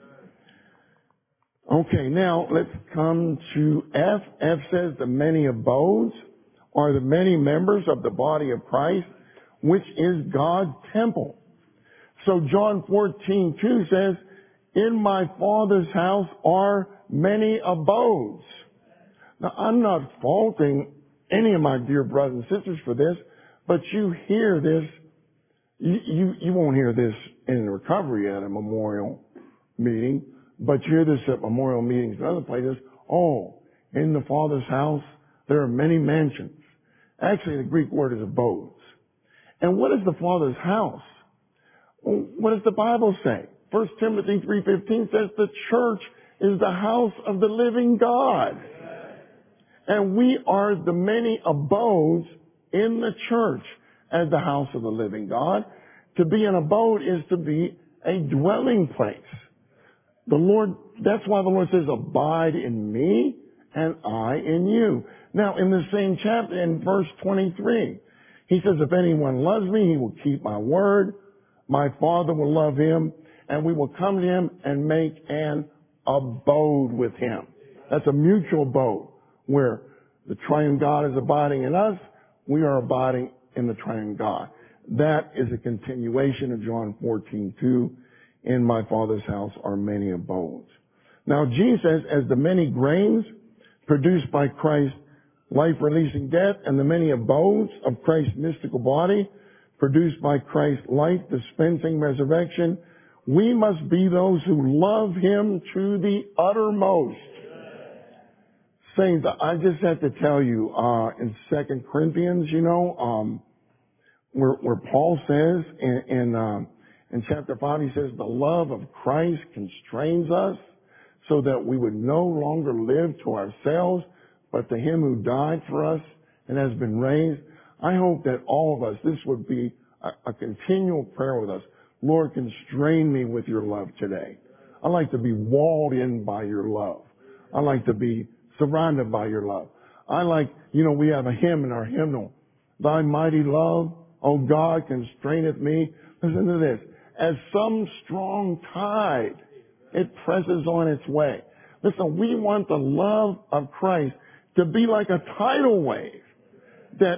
Okay, now let's come to F. F says the many abodes are the many members of the body of Christ, which is God's temple. So John fourteen two says, in my Father's house are many abodes. Now, I'm not faulting any of my dear brothers and sisters for this, but you hear this, you, you, you won't hear this in recovery at a memorial meeting, but you hear this at memorial meetings and other places. Oh, in the Father's house, there are many mansions. Actually, the Greek word is abodes. And what is the Father's house? Well, what does the Bible say? First Timothy three fifteen says the church is the house of the living God. And we are the many abodes in the church as the house of the living God. To be an abode is to be a dwelling place. The Lord, that's why the Lord says, abide in me and I in you. Now, in the same chapter, in verse twenty-three, He says, if anyone loves me, he will keep my word. My Father will love him, and we will come to him and make an abode with him. That's a mutual abode where the triune God is abiding in us. We are abiding in the triune God. That is a continuation of John fourteen two. In my Father's house are many abodes. Now, Jesus says, as the many grains produced by Christ's life-releasing death and the many abodes of Christ's mystical body produced by Christ's life-dispensing resurrection, we must be those who love him to the uttermost. Saints, I just have to tell you, uh, in Second Corinthians, you know, um, where, where Paul says in, in, um, in chapter five, he says, the love of Christ constrains us so that we would no longer live to ourselves, but to him who died for us and has been raised. I hope that all of us, this would be a, a continual prayer with us. Lord, constrain me with your love today. I like to be walled in by your love. I like to be surrounded by your love. I like, you know, we have a hymn in our hymnal. Thy mighty love, O God, constraineth me. Listen to this. As some strong tide, it presses on its way. Listen, we want the love of Christ to be like a tidal wave that,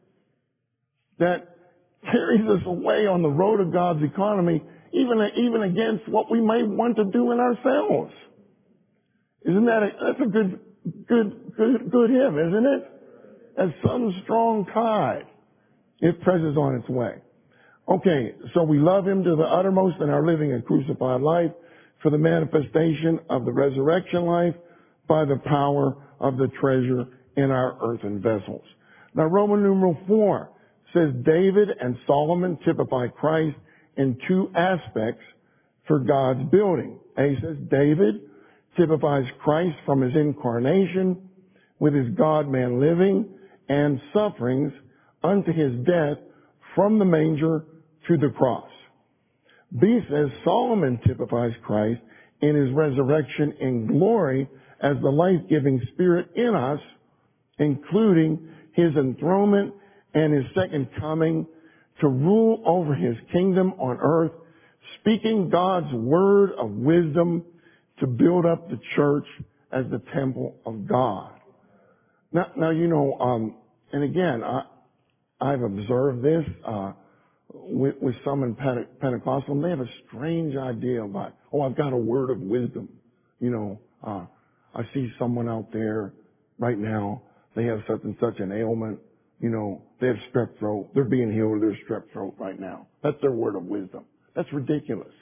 that carries us away on the road of God's economy, even, even against what we may want to do in ourselves. Isn't that a, that's a good, good, good, good hymn, isn't it? As some strong tide, it presses on its way. Okay, so we love him to the uttermost in our living and crucified life for the manifestation of the resurrection life by the power of the treasure in our earthen vessels. Now, Roman numeral four says David and Solomon typify Christ in two aspects for God's building. A says David typifies Christ from his incarnation with his God-man living and sufferings unto his death from the manger to the cross. B says Solomon typifies Christ in his resurrection in glory as the life-giving spirit in us, including his enthronement and his second coming to rule over his kingdom on earth, speaking God's word of wisdom to build up the church as the temple of God. Now, now you know, um, and again, I, I've observed this uh, with, with some in Pente- Pentecostal. They have a strange idea about, oh, I've got a word of wisdom. You know, uh, I see someone out there right now. They have such and such an ailment. You know, they have strep throat. They're being healed of their strep throat right now. That's their word of wisdom. That's ridiculous.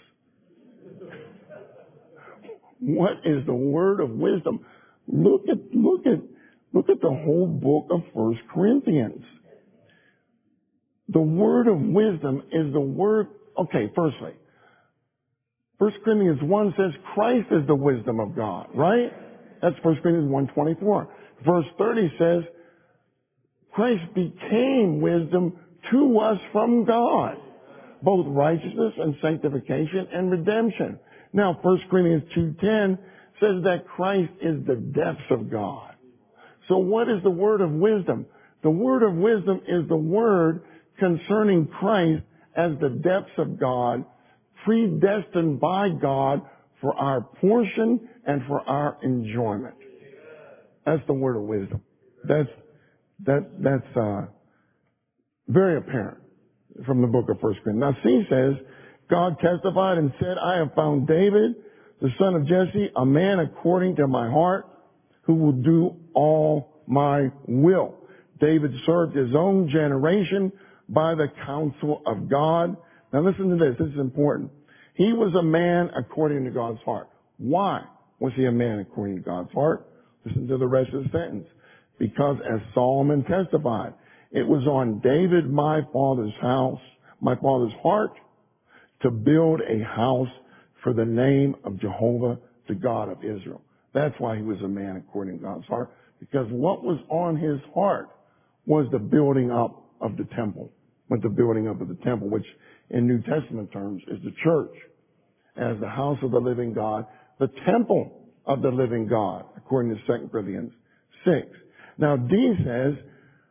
What is the word of wisdom? Look at, look at, look at the whole book of First Corinthians. The word of wisdom is the word, okay, firstly, First Corinthians one says Christ is the wisdom of God, right? That's First Corinthians one twenty-four. Verse thirty says Christ became wisdom to us from God, both righteousness and sanctification and redemption. Now, First Corinthians two ten says that Christ is the depths of God. So what is the word of wisdom? The word of wisdom is the word concerning Christ as the depths of God, predestined by God for our portion and for our enjoyment. That's the word of wisdom. That's, that, that's, uh, very apparent from the book of First Corinthians. Now, C says, God testified and said, I have found David, the son of Jesse, a man according to my heart, who will do all my will. David served his own generation by the counsel of God. Now listen to this. This is important. He was a man according to God's heart. Why was he a man according to God's heart? Listen to the rest of the sentence. Because as Solomon testified, it was on David, my father's house, my father's heart, to build a house for the name of Jehovah, the God of Israel. That's why he was a man according to God's heart. Because what was on his heart was the building up of the temple. With the building up of the temple, which in New Testament terms is the church, as the house of the living God, the temple of the living God, according to Second Corinthians six. Now D says,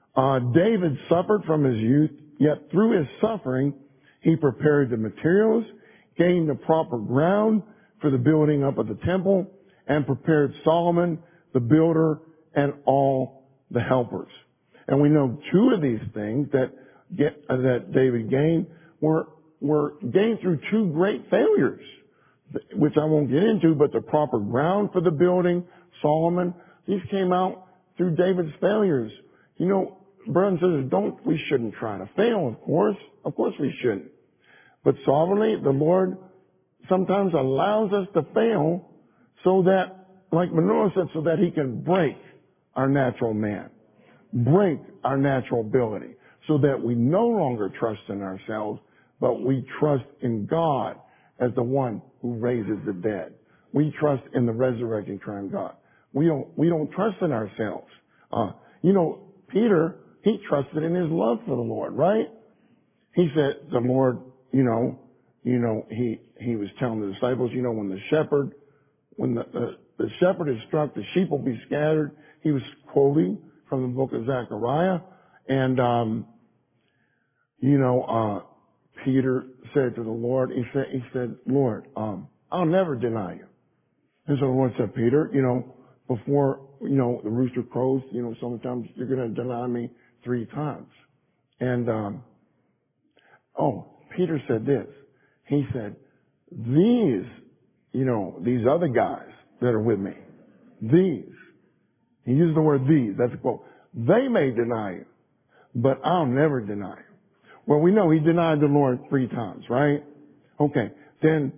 Uh, David suffered from his youth, yet through his suffering, he prepared the materials, gained the proper ground for the building up of the temple, and prepared Solomon, the builder, and all the helpers. And we know two of these things that get, uh, that David gained were, were gained through two great failures, which I won't get into, but the proper ground for the building, Solomon, these came out through David's failures. You know, brothers and sisters, don't, we shouldn't try to fail, of course. Of course we shouldn't. But sovereignly, the Lord sometimes allows us to fail so that, like Manoah said, so that He can break our natural man, break our natural ability, so that we no longer trust in ourselves, but we trust in God as the one who raises the dead. We trust in the resurrecting triune God. We don't, we don't trust in ourselves. Uh, you know, Peter, he trusted in his love for the Lord, right? He said, the Lord, you know, you know, he, he was telling the disciples, you know, when the shepherd, when the, uh, the shepherd is struck, the sheep will be scattered. He was quoting from the book of Zechariah. And, um, you know, uh, Peter said to the Lord, he said, he said, Lord, um, I'll never deny you. And so the Lord said, Peter, you know, before, you know, the rooster crows, you know, sometimes you're going to deny me three times. And, um, oh, Peter said this. He said, these, you know, these other guys that are with me, these, he used the word these, that's a quote, they may deny you, but I'll never deny you. Well, we know he denied the Lord three times, right? Okay. Then,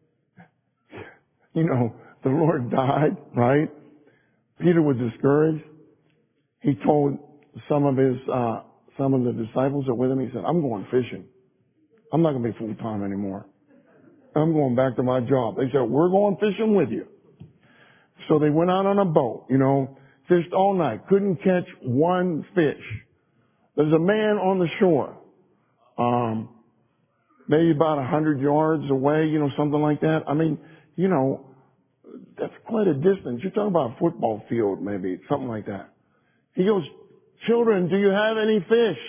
you know, the Lord died, right? Peter was discouraged. He told some of his, uh, some of the disciples that were with him, he said, I'm going fishing. I'm not going to be full time anymore. I'm going back to my job. They said, we're going fishing with you. So they went out on a boat, you know, fished all night, couldn't catch one fish. There's a man on the shore, um, maybe about a hundred yards away, you know, something like that. I mean, you know, that's quite a distance. You're talking about a football field, maybe, something like that. He goes, children, do you have any fish?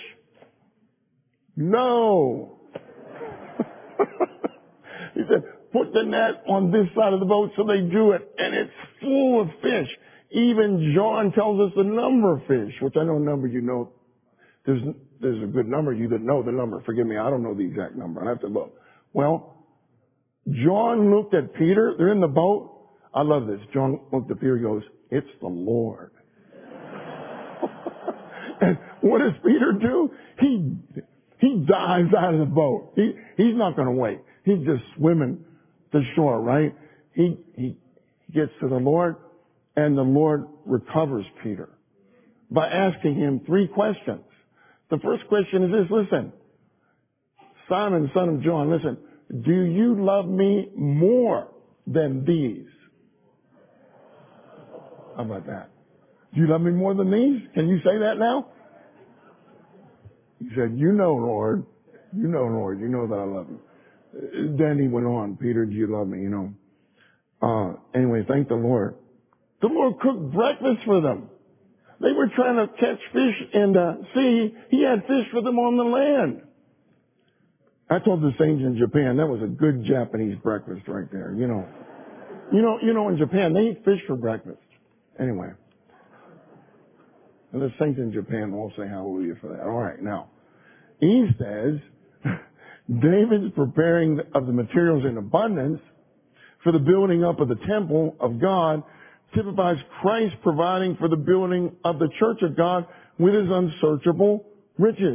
No. He said, put the net on this side of the boat. So they do it, and it's full of fish. Even John tells us the number of fish, which I know a number you know. There's, there's a good number you that know the number. Forgive me, I don't know the exact number. I have to look. Well, John looked at Peter. They're in the boat. I love this. John looked at Peter and goes, it's the Lord. And what does Peter do? He, he dives out of the boat. He, he's not going to wait. He's just swimming to shore, right? He, he gets to the Lord, and the Lord recovers Peter by asking him three questions. The first question is this, listen, Simon, son of John, listen, do you love me more than these? How about that? Do you love me more than these? Can you say that now? He said, you know, Lord. You know, Lord. You know that I love you. Then he went on, Peter, do you love me? You know. Uh, anyway, thank the Lord. The Lord cooked breakfast for them. They were trying to catch fish in the sea. He had fish for them on the land. I told the saints in Japan, that was a good Japanese breakfast right there, you know. You know, you know, in Japan, they eat fish for breakfast. Anyway. And the saints in Japan will say hallelujah for that. All right, now. He says, David's preparing of the materials in abundance for the building up of the temple of God typifies Christ providing for the building of the church of God with His unsearchable riches.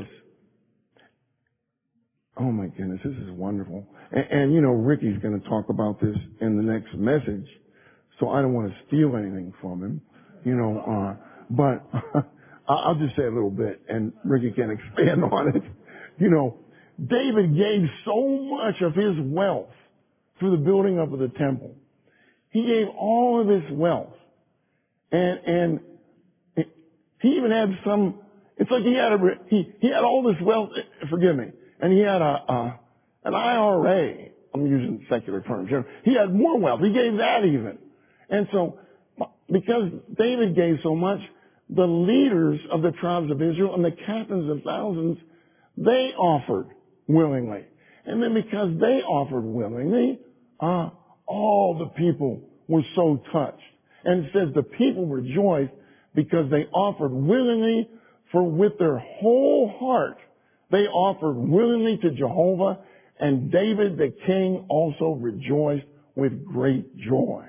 Oh my goodness, this is wonderful. And, and you know, Ricky's going to talk about this in the next message, so I don't want to steal anything from him, you know, uh, but I'll just say a little bit and Ricky can expand on it. You know, David gave so much of his wealth through the building up of the temple. He gave all of his wealth. And, and it, he even had some, it's like he had a, he, he had all this wealth, forgive me, and he had a, a an I R A. I'm using secular terms here. He had more wealth. He gave that even. And so, because David gave so much, the leaders of the tribes of Israel and the captains of thousands, they offered willingly. And then because they offered willingly, uh, all the people were so touched. And it says the people rejoiced because they offered willingly, for with their whole heart they offered willingly to Jehovah, and David the king also rejoiced with great joy.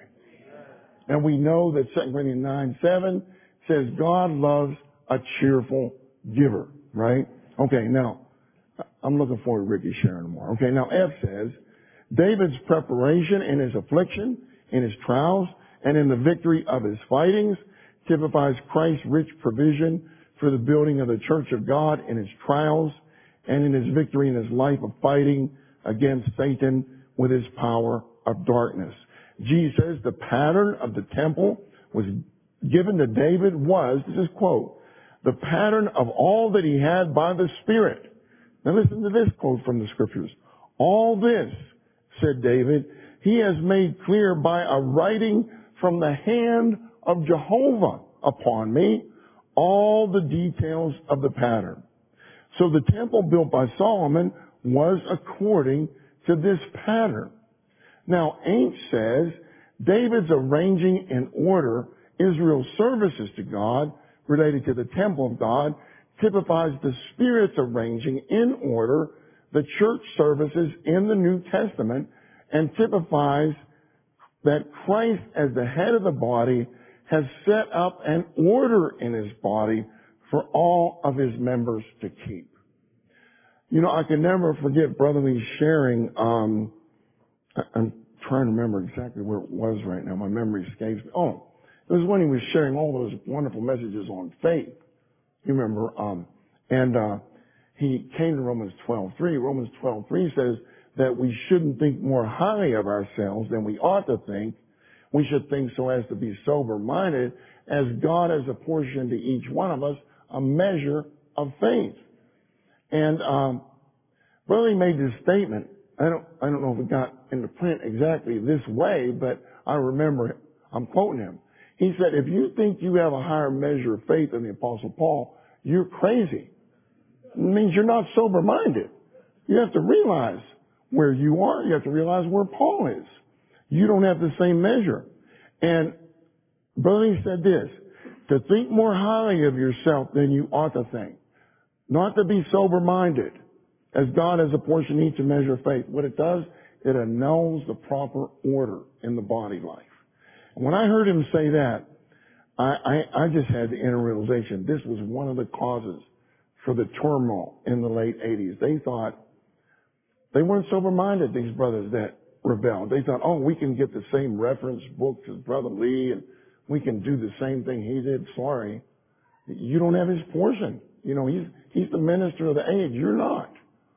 And we know that Second Corinthians nine seven says God loves a cheerful giver, right? Okay, now, I'm looking forward to Ricky sharing more. Okay, now F says, David's preparation in his affliction, in his trials, and in the victory of his fightings typifies Christ's rich provision for the building of the church of God in his trials and in his victory in his life of fighting against Satan with his power of darkness. Jesus says the pattern of the temple was given to David was, this is quote, the pattern of all that he had by the Spirit. Now listen to this quote from the scriptures. All this, said David, he has made clear by a writing from the hand of Jehovah upon me, all the details of the pattern. So the temple built by Solomon was according to this pattern. Now, Ainge says David's arranging in order Israel's services to God related to the temple of God typifies the Spirit's arranging in order the church services in the New Testament and typifies that Christ as the head of the body has set up an order in his body for all of his members to keep. You know, I can never forget Brother Lee sharing, um, I'm trying to remember exactly where it was right now. My memory escapes me. Oh, it was when he was sharing all those wonderful messages on faith. You remember, um, and, uh, he came to Romans twelve three. Romans twelve three says that we shouldn't think more highly of ourselves than we ought to think. We should think so as to be sober-minded, as God has apportioned to each one of us a measure of faith. And um, Brother Lee made this statement. I don't, I don't know if it got into print exactly this way, but I remember it. I'm quoting him. He said, if you think you have a higher measure of faith than the Apostle Paul, you're crazy. It means you're not sober-minded. You have to realize where you are. You have to realize where Paul is. You don't have the same measure. And Brother Lee said this, to think more highly of yourself than you ought to think. Not to be sober-minded, as God has apportioned each a measure of faith. What it does, it annuls the proper order in the body life. And when I heard him say that, I, I, I just had the inner realization this was one of the causes for the turmoil in the late eighties. They thought, they weren't sober-minded, these brothers that rebelled. They thought, oh, we can get the same reference books as Brother Lee and we can do the same thing he did. Sorry. You don't have his portion. You know, he's, he's the minister of the age. You're not.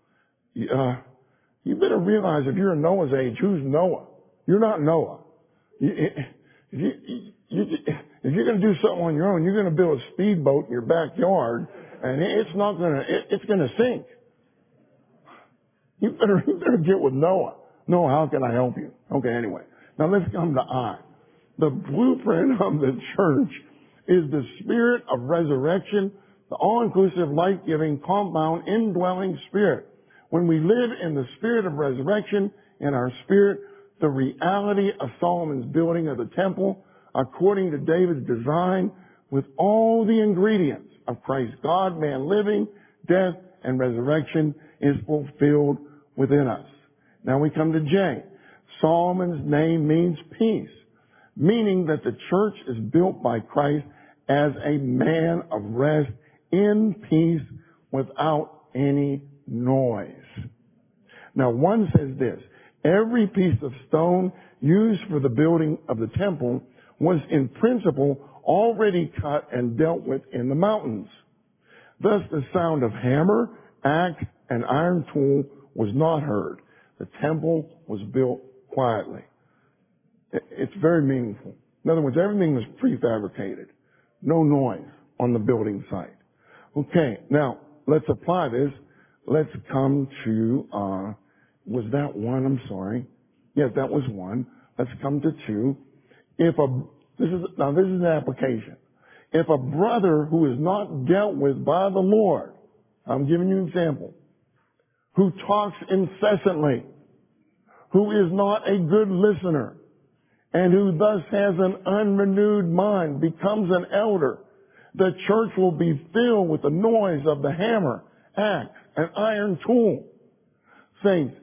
Uh, you better realize if you're in Noah's age, who's Noah? You're not Noah. You, if, you, you, if you're going to do something on your own, you're going to build a speedboat in your backyard and it's not going to, it, it's going to sink. You better, you better get with Noah. Noah, how can I help you? Okay, anyway. Now let's come to I. The blueprint of the church is the spirit of resurrection, the all-inclusive, life-giving, compound, indwelling spirit. When we live in the spirit of resurrection, in our spirit, the reality of Solomon's building of the temple, according to David's design, with all the ingredients of Christ's God, man living, death, and resurrection, is fulfilled within us. Now we come to J. Solomon's name means peace, meaning that the church is built by Christ as a man of rest in peace without any noise. Now one says this, every piece of stone used for the building of the temple was in principle already cut and dealt with in the mountains. Thus the sound of hammer, axe, and iron tool was not heard. The temple was built quietly. It's very meaningful. In other words, everything was prefabricated. No noise on the building site. Okay, now let's apply this. Let's come to, uh, was that one? I'm sorry. Yes, that was one. Let's come to two. If a, this is, now this is an application. If a brother who is not dealt with by the Lord, I'm giving you an example, who talks incessantly, who is not a good listener, and who thus has an unrenewed mind, becomes an elder, the church will be filled with the noise of the hammer, axe, and iron tool. Saints,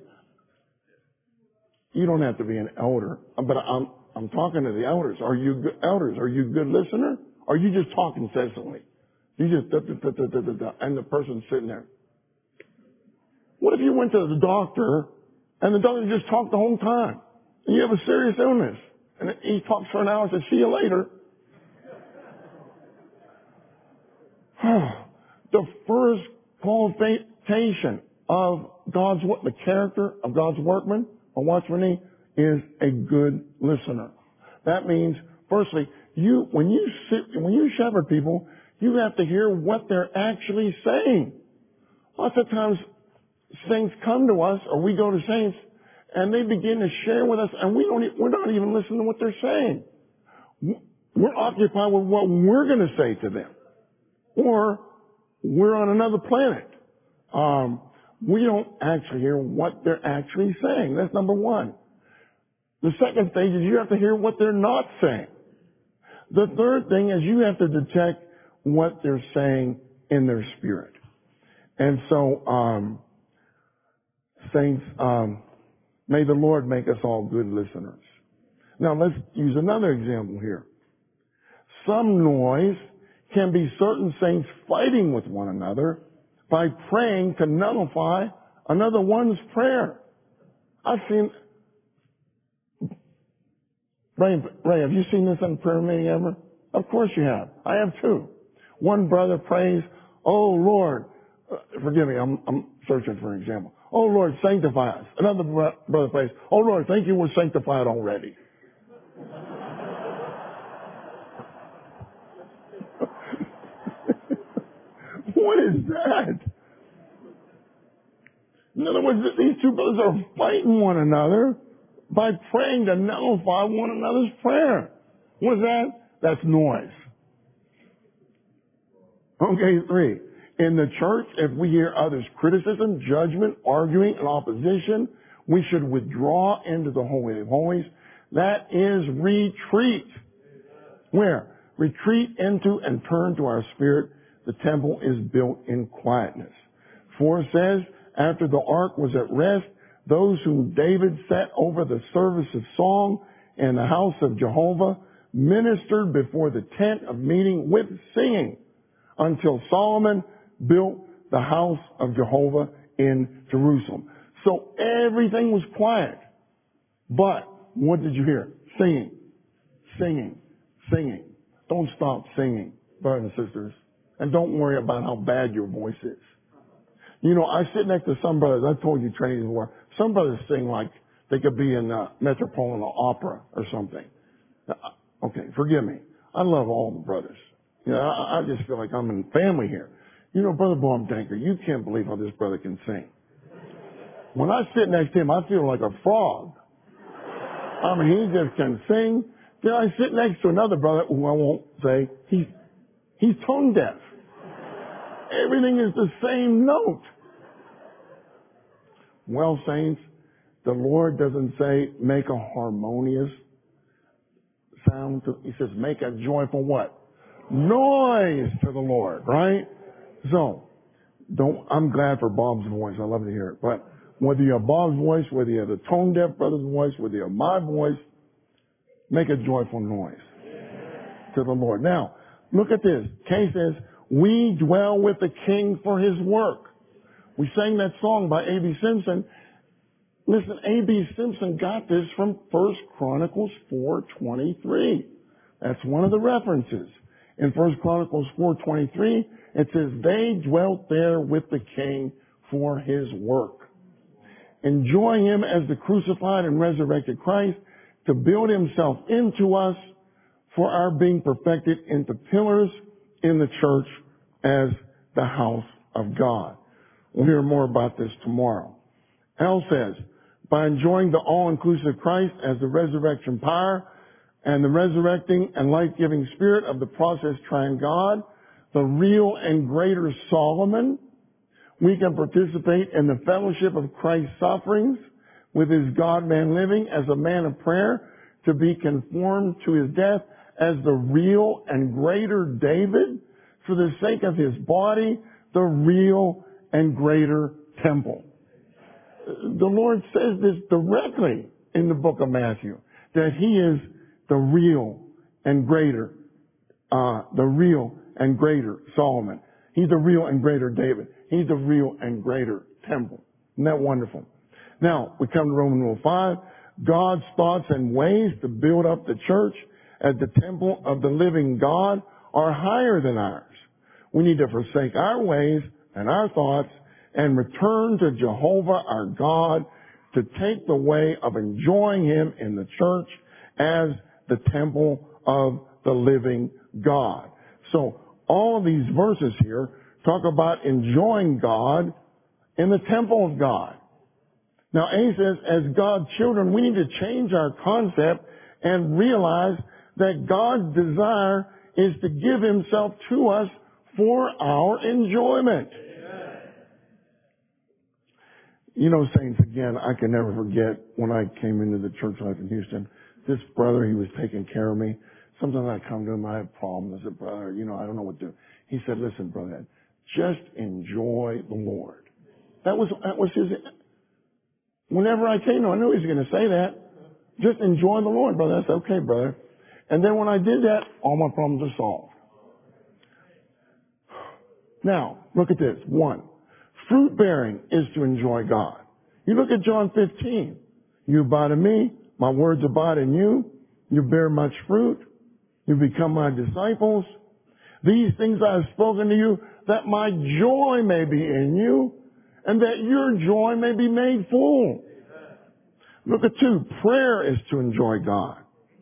you don't have to be an elder, but I'm, I'm talking to the elders. Are you good elders? Are you a good listener? Or are you just talking incessantly? You just, da, da, da, da, da, da, da, and the person's sitting there. What if you went to the doctor and the doctor just talked the whole time? And you have a serious illness. And he talks for an hour and says, see you later. The first qualification of God's, what, the character of God's workman or watchman is a good listener. That means, firstly, you, when you sit, when you shepherd people, you have to hear what they're actually saying. Lots of times, things come to us, or we go to saints, and they begin to share with us, and we don't, we're not even listening to what they're saying. We're occupied with what we're going to say to them. Or we're on another planet. Um, we don't actually hear what they're actually saying. That's number one. The second stage is you have to hear what they're not saying. The third thing is you have to detect what they're saying in their spirit. And so, um, saints, um, may the Lord make us all good listeners. Now let's use another example here. Some noise can be certain saints fighting with one another by praying to nullify another one's prayer. I've seen, Ray, Ray, have you seen this in prayer meeting ever? Of course you have. I have too. One brother prays, oh Lord, uh, forgive me, I'm, I'm searching for an example. Oh Lord, sanctify us. Another bro- brother prays, oh Lord, thank you we're sanctified already. What is that? In other words, these two brothers are fighting one another by praying to nullify one another's prayer. What is that? That's noise. Okay, three. In the church, if we hear others' criticism, judgment, arguing, and opposition, we should withdraw into the Holy of Holies. That is retreat. Where? Retreat into and turn to our spirit. The temple is built in quietness. For it says, after the ark was at rest, those whom David set over the service of song in the house of Jehovah ministered before the tent of meeting with singing until Solomon built the house of Jehovah in Jerusalem. So everything was quiet. But what did you hear? Singing, singing, singing. Don't stop singing, brothers and sisters. And don't worry about how bad your voice is. You know, I sit next to some brothers, I told you training before, some brothers sing like they could be in the Metropolitan Opera or something. Okay, forgive me. I love all the brothers. You know, I, I just feel like I'm in family here. You know, Brother Baumdanker, you can't believe how this brother can sing. When I sit next to him, I feel like a frog. I mean, he just can sing. Then I sit next to another brother who I won't say, he's, he's tone deaf. Everything is the same note. Well, saints, the Lord doesn't say make a harmonious sound. To, he says make a joyful what? Noise to the Lord, right? So, don't, I'm glad for Bob's voice. I love to hear it. But whether you have Bob's voice, whether you have the tone deaf brother's voice, whether you have my voice, make a joyful noise to the Lord. Now, look at this. Kay says, we dwell with the King for his work. We sang that song by A B Simpson. Listen, A B Simpson got this from First Chronicles four twenty-three. That's one of the references. In First Chronicles four twenty-three, it says, they dwelt there with the King for his work. Enjoying him as the crucified and resurrected Christ to build himself into us for our being perfected into pillars in the church as the house of God. We'll hear more about this tomorrow. L says, by enjoying the all-inclusive Christ as the resurrection power and the resurrecting and life-giving Spirit of the process triune God, the real and greater Solomon. We can participate in the fellowship of Christ's sufferings with his God-man living as a man of prayer to be conformed to his death as the real and greater David for the sake of his body, the real and greater temple. The Lord says this directly in the book of Matthew, that he is the real and greater, uh, the real and greater Solomon. He's the real and greater David. He's the real and greater temple. Isn't that wonderful? Now, we come to Roman Rule five. God's thoughts and ways to build up the church as the temple of the living God are higher than ours. We need to forsake our ways and our thoughts and return to Jehovah our God to take the way of enjoying him in the church as the temple of the living God. So all of these verses here talk about enjoying God in the temple of God. Now, A says, as God's children, we need to change our concept and realize that God's desire is to give himself to us for our enjoyment. Amen. You know, saints, again, I can never forget when I came into the church life in Houston. This brother, he was taking care of me. Sometimes I come to him, I have problems. I said, brother, you know, I don't know what to do. He said, listen, brother, just enjoy the Lord. That was, that was his, whenever I came to him, I knew he was going to say that. Just enjoy the Lord, brother. I said, okay, brother. And then when I did that, all my problems are solved. Now, look at this. One, fruit bearing is to enjoy God. You look at John fifteen. You abide in me, my words abide in you. You bear much fruit. You become my disciples. These things I have spoken to you, that my joy may be in you, and that your joy may be made full. Amen. Look at two. Prayer is to enjoy God.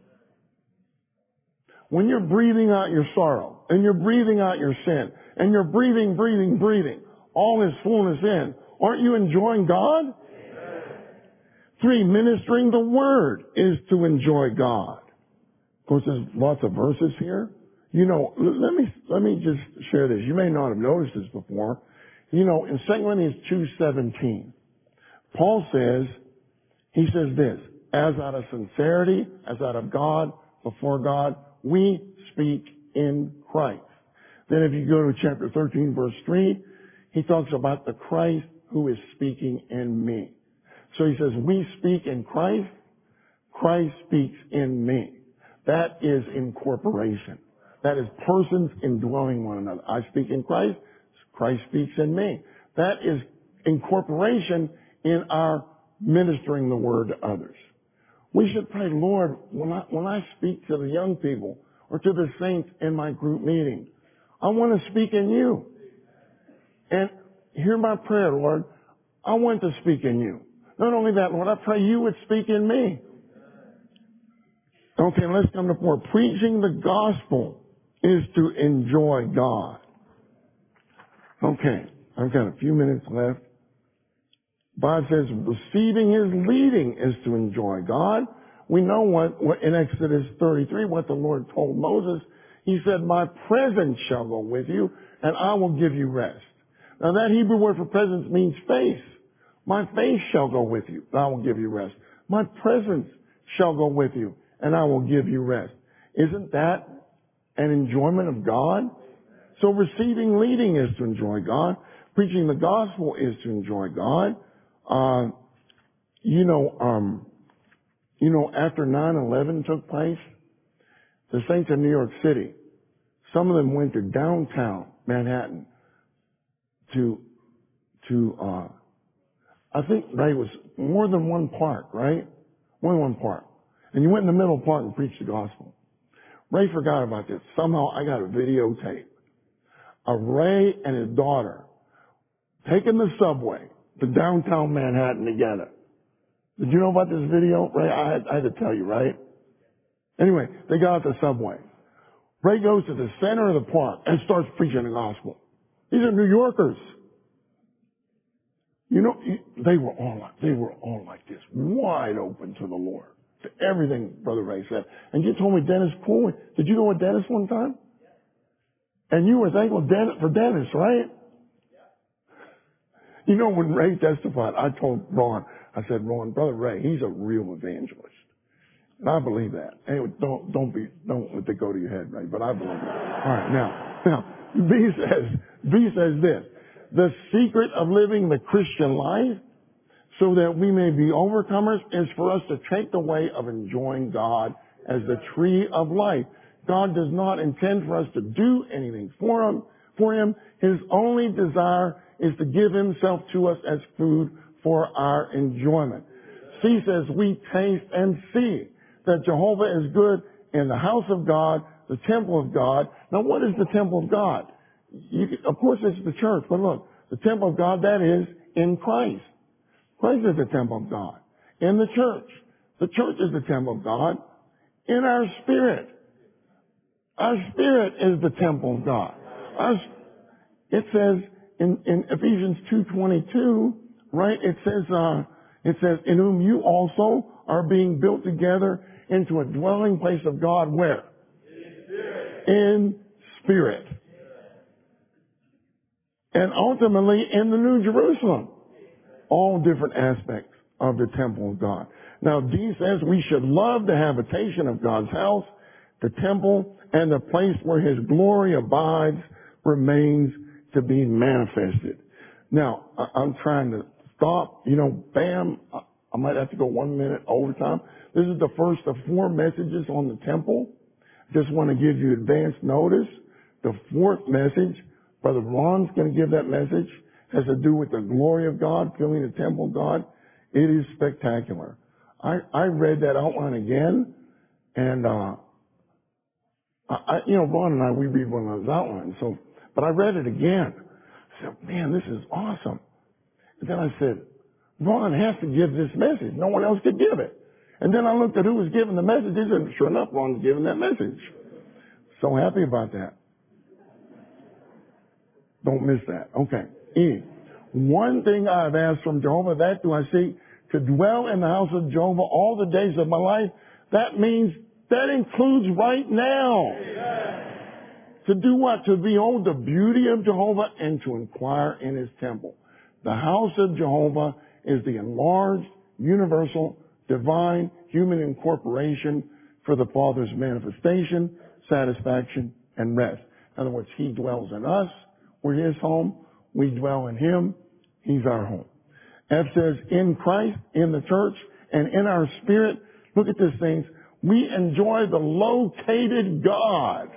When you're breathing out your sorrow, and you're breathing out your sin, and you're breathing, breathing, breathing, all His fullness in, aren't you enjoying God? Amen. Three, ministering the Word is to enjoy God. Of course, there's lots of verses here. You know, let me, let me just share this. You may not have noticed this before. You know, in Second Corinthians two seventeen, Paul says, he says this, as out of sincerity, as out of God, before God, we speak in Christ. Then if you go to chapter thirteen, verse three, he talks about the Christ who is speaking in me. So he says, we speak in Christ, Christ speaks in me. That is incorporation. That is persons indwelling one another. I speak in Christ, Christ speaks in me. That is incorporation in our ministering the word to others. We should pray, Lord, when I, when I speak to the young people or to the saints in my group meeting, I want to speak in you. And hear my prayer, Lord. I want to speak in you. Not only that, Lord, I pray you would speak in me. Okay, let's come to four. Preaching the gospel is to enjoy God. Okay, I've got a few minutes left. Bob says receiving his leading is to enjoy God. We know what, what in Exodus thirty-three, what the Lord told Moses. He said, my presence shall go with you, and I will give you rest. Now that Hebrew word for presence means face. My face shall go with you, and I will give you rest. My presence shall go with you, and I will give you rest. Isn't that an enjoyment of God? So receiving leading is to enjoy God. Preaching the gospel is to enjoy God. Uh, you know, um, you know, after nine eleven took place, the saints in New York City, some of them went to downtown Manhattan to, to, uh, I think Ray was more than one park, right? More than one park. And you went in the middle park and preached the gospel. Ray forgot about this. Somehow I got a videotape of Ray and his daughter taking the subway to downtown Manhattan together. Did you know about this video, Ray? I had, I had to tell you, right? Anyway, they got out the subway. Ray goes to the center of the park and starts preaching the gospel. These are New Yorkers. You know, they were all like, they were all like this, wide open to the Lord. to everything Brother Ray said. And you told me Dennis Cooley. Did you go with Dennis one time? And you were thankful for Dennis, right? You know, when Ray testified, I told Ron, I said, Ron, Brother Ray, he's a real evangelist. And I believe that. Anyway, don't, don't be, don't let that go to your head, Ray, but I believe that. All right, now, now, B says, B says this, the secret of living the Christian life so that we may be overcomers is for us to take the way of enjoying God as the tree of life. God does not intend for us to do anything for him, for him. His only desire is to give himself to us as food for our enjoyment. C says, we taste and see that Jehovah is good in the house of God, the temple of God. Now, what is the temple of God? You, of course, it's the church, but look, the temple of God, that is in Christ. Christ is the temple of God. In the church. The church is the temple of God. In our spirit. Our spirit is the temple of God. Our, it says in, in Ephesians two twenty-two, right, it says, uh, it says, in whom you also are being built together into a dwelling place of God where? In spirit. In spirit. And ultimately in the New Jerusalem. All different aspects of the temple of God. Now, D says we should love the habitation of God's house, the temple, and the place where his glory abides, remains to be manifested. Now, I'm trying to stop, you know, bam, I might have to go one minute overtime. This is the first of four messages on the temple. Just want to give you advance notice. The fourth message, Brother Ron's going to give that message, has to do with the glory of God, filling the temple of God. It is spectacular. I, I read that outline again, and, uh, I, you know, Ron and I, we read one of those outlines, so, but I read it again. I said, man, this is awesome. And then I said, Ron has to give this message. No one else could give it. And then I looked at who was giving the message, and sure enough, Ron's giving that message. So happy about that. Don't miss that. Okay. E. One thing I've asked from Jehovah, that do I seek, to dwell in the house of Jehovah all the days of my life. That means that includes right now. Amen. To do what? To behold the beauty of Jehovah and to inquire in his temple. The house of Jehovah is the enlarged, universal, divine, human incorporation for the Father's manifestation, satisfaction, and rest. In other words, he dwells in us. We're his home. We dwell in him. He's our home. F says, in Christ, in the church, and in our spirit, look at this, things, we enjoy the located God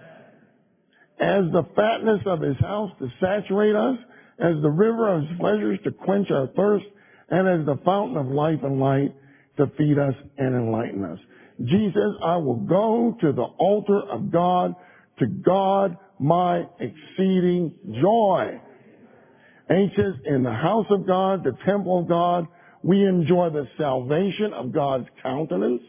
as the fatness of his house to saturate us, as the river of his pleasures to quench our thirst, and as the fountain of life and light to feed us and enlighten us. Jesus, I will go to the altar of God, to God my exceeding joy. H says, in the house of God, the temple of God, we enjoy the salvation of God's countenance,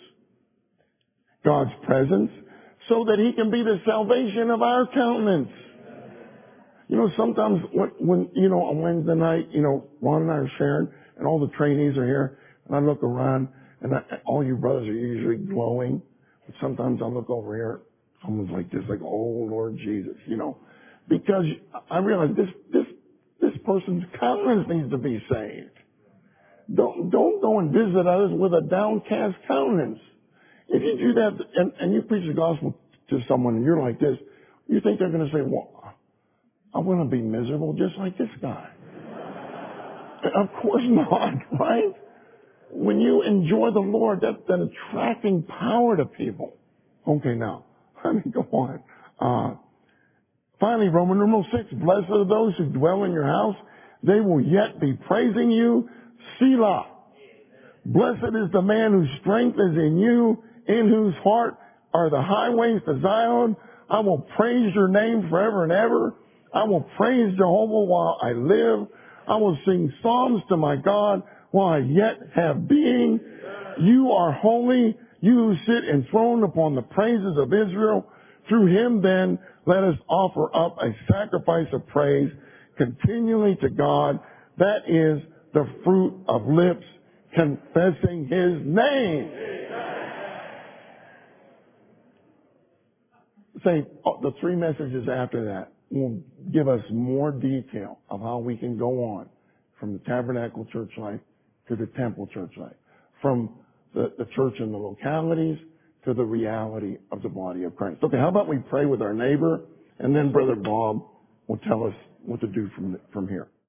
God's presence, so that he can be the salvation of our countenance. You know, sometimes when, when, you know, on Wednesday night, you know, Ron and I are sharing, and all the trainees are here, and I look around, and I, all you brothers are usually glowing, but sometimes I look over here, someone's like this, like, oh, Lord Jesus, you know, because I realize this, this, this person's countenance needs to be saved. Don't, don't go and visit others with a downcast countenance. If you do that, and, and you preach the gospel to someone and you're like this, you think they're going to say, well, I want to be miserable just like this guy. Of course not, right? When you enjoy the Lord, that's an attracting power to people. Okay, now, let me go on. Uh, finally, Roman numeral six, blessed are those who dwell in your house. They will yet be praising you. Selah. Blessed is the man whose strength is in you, in whose heart are the highways to Zion. I will praise your name forever and ever. I will praise Jehovah while I live. I will sing psalms to my God while I yet have being. You are holy, you who sit enthroned upon the praises of Israel. Through him then let us offer up a sacrifice of praise continually to God. That is the fruit of lips confessing His name. Say, the three messages after that will give us more detail of how we can go on from the tabernacle church life to the temple church life, from the, the church in the localities to the reality of the body of Christ. Okay, how about we pray with our neighbor, and then Brother Bob will tell us what to do from, from here.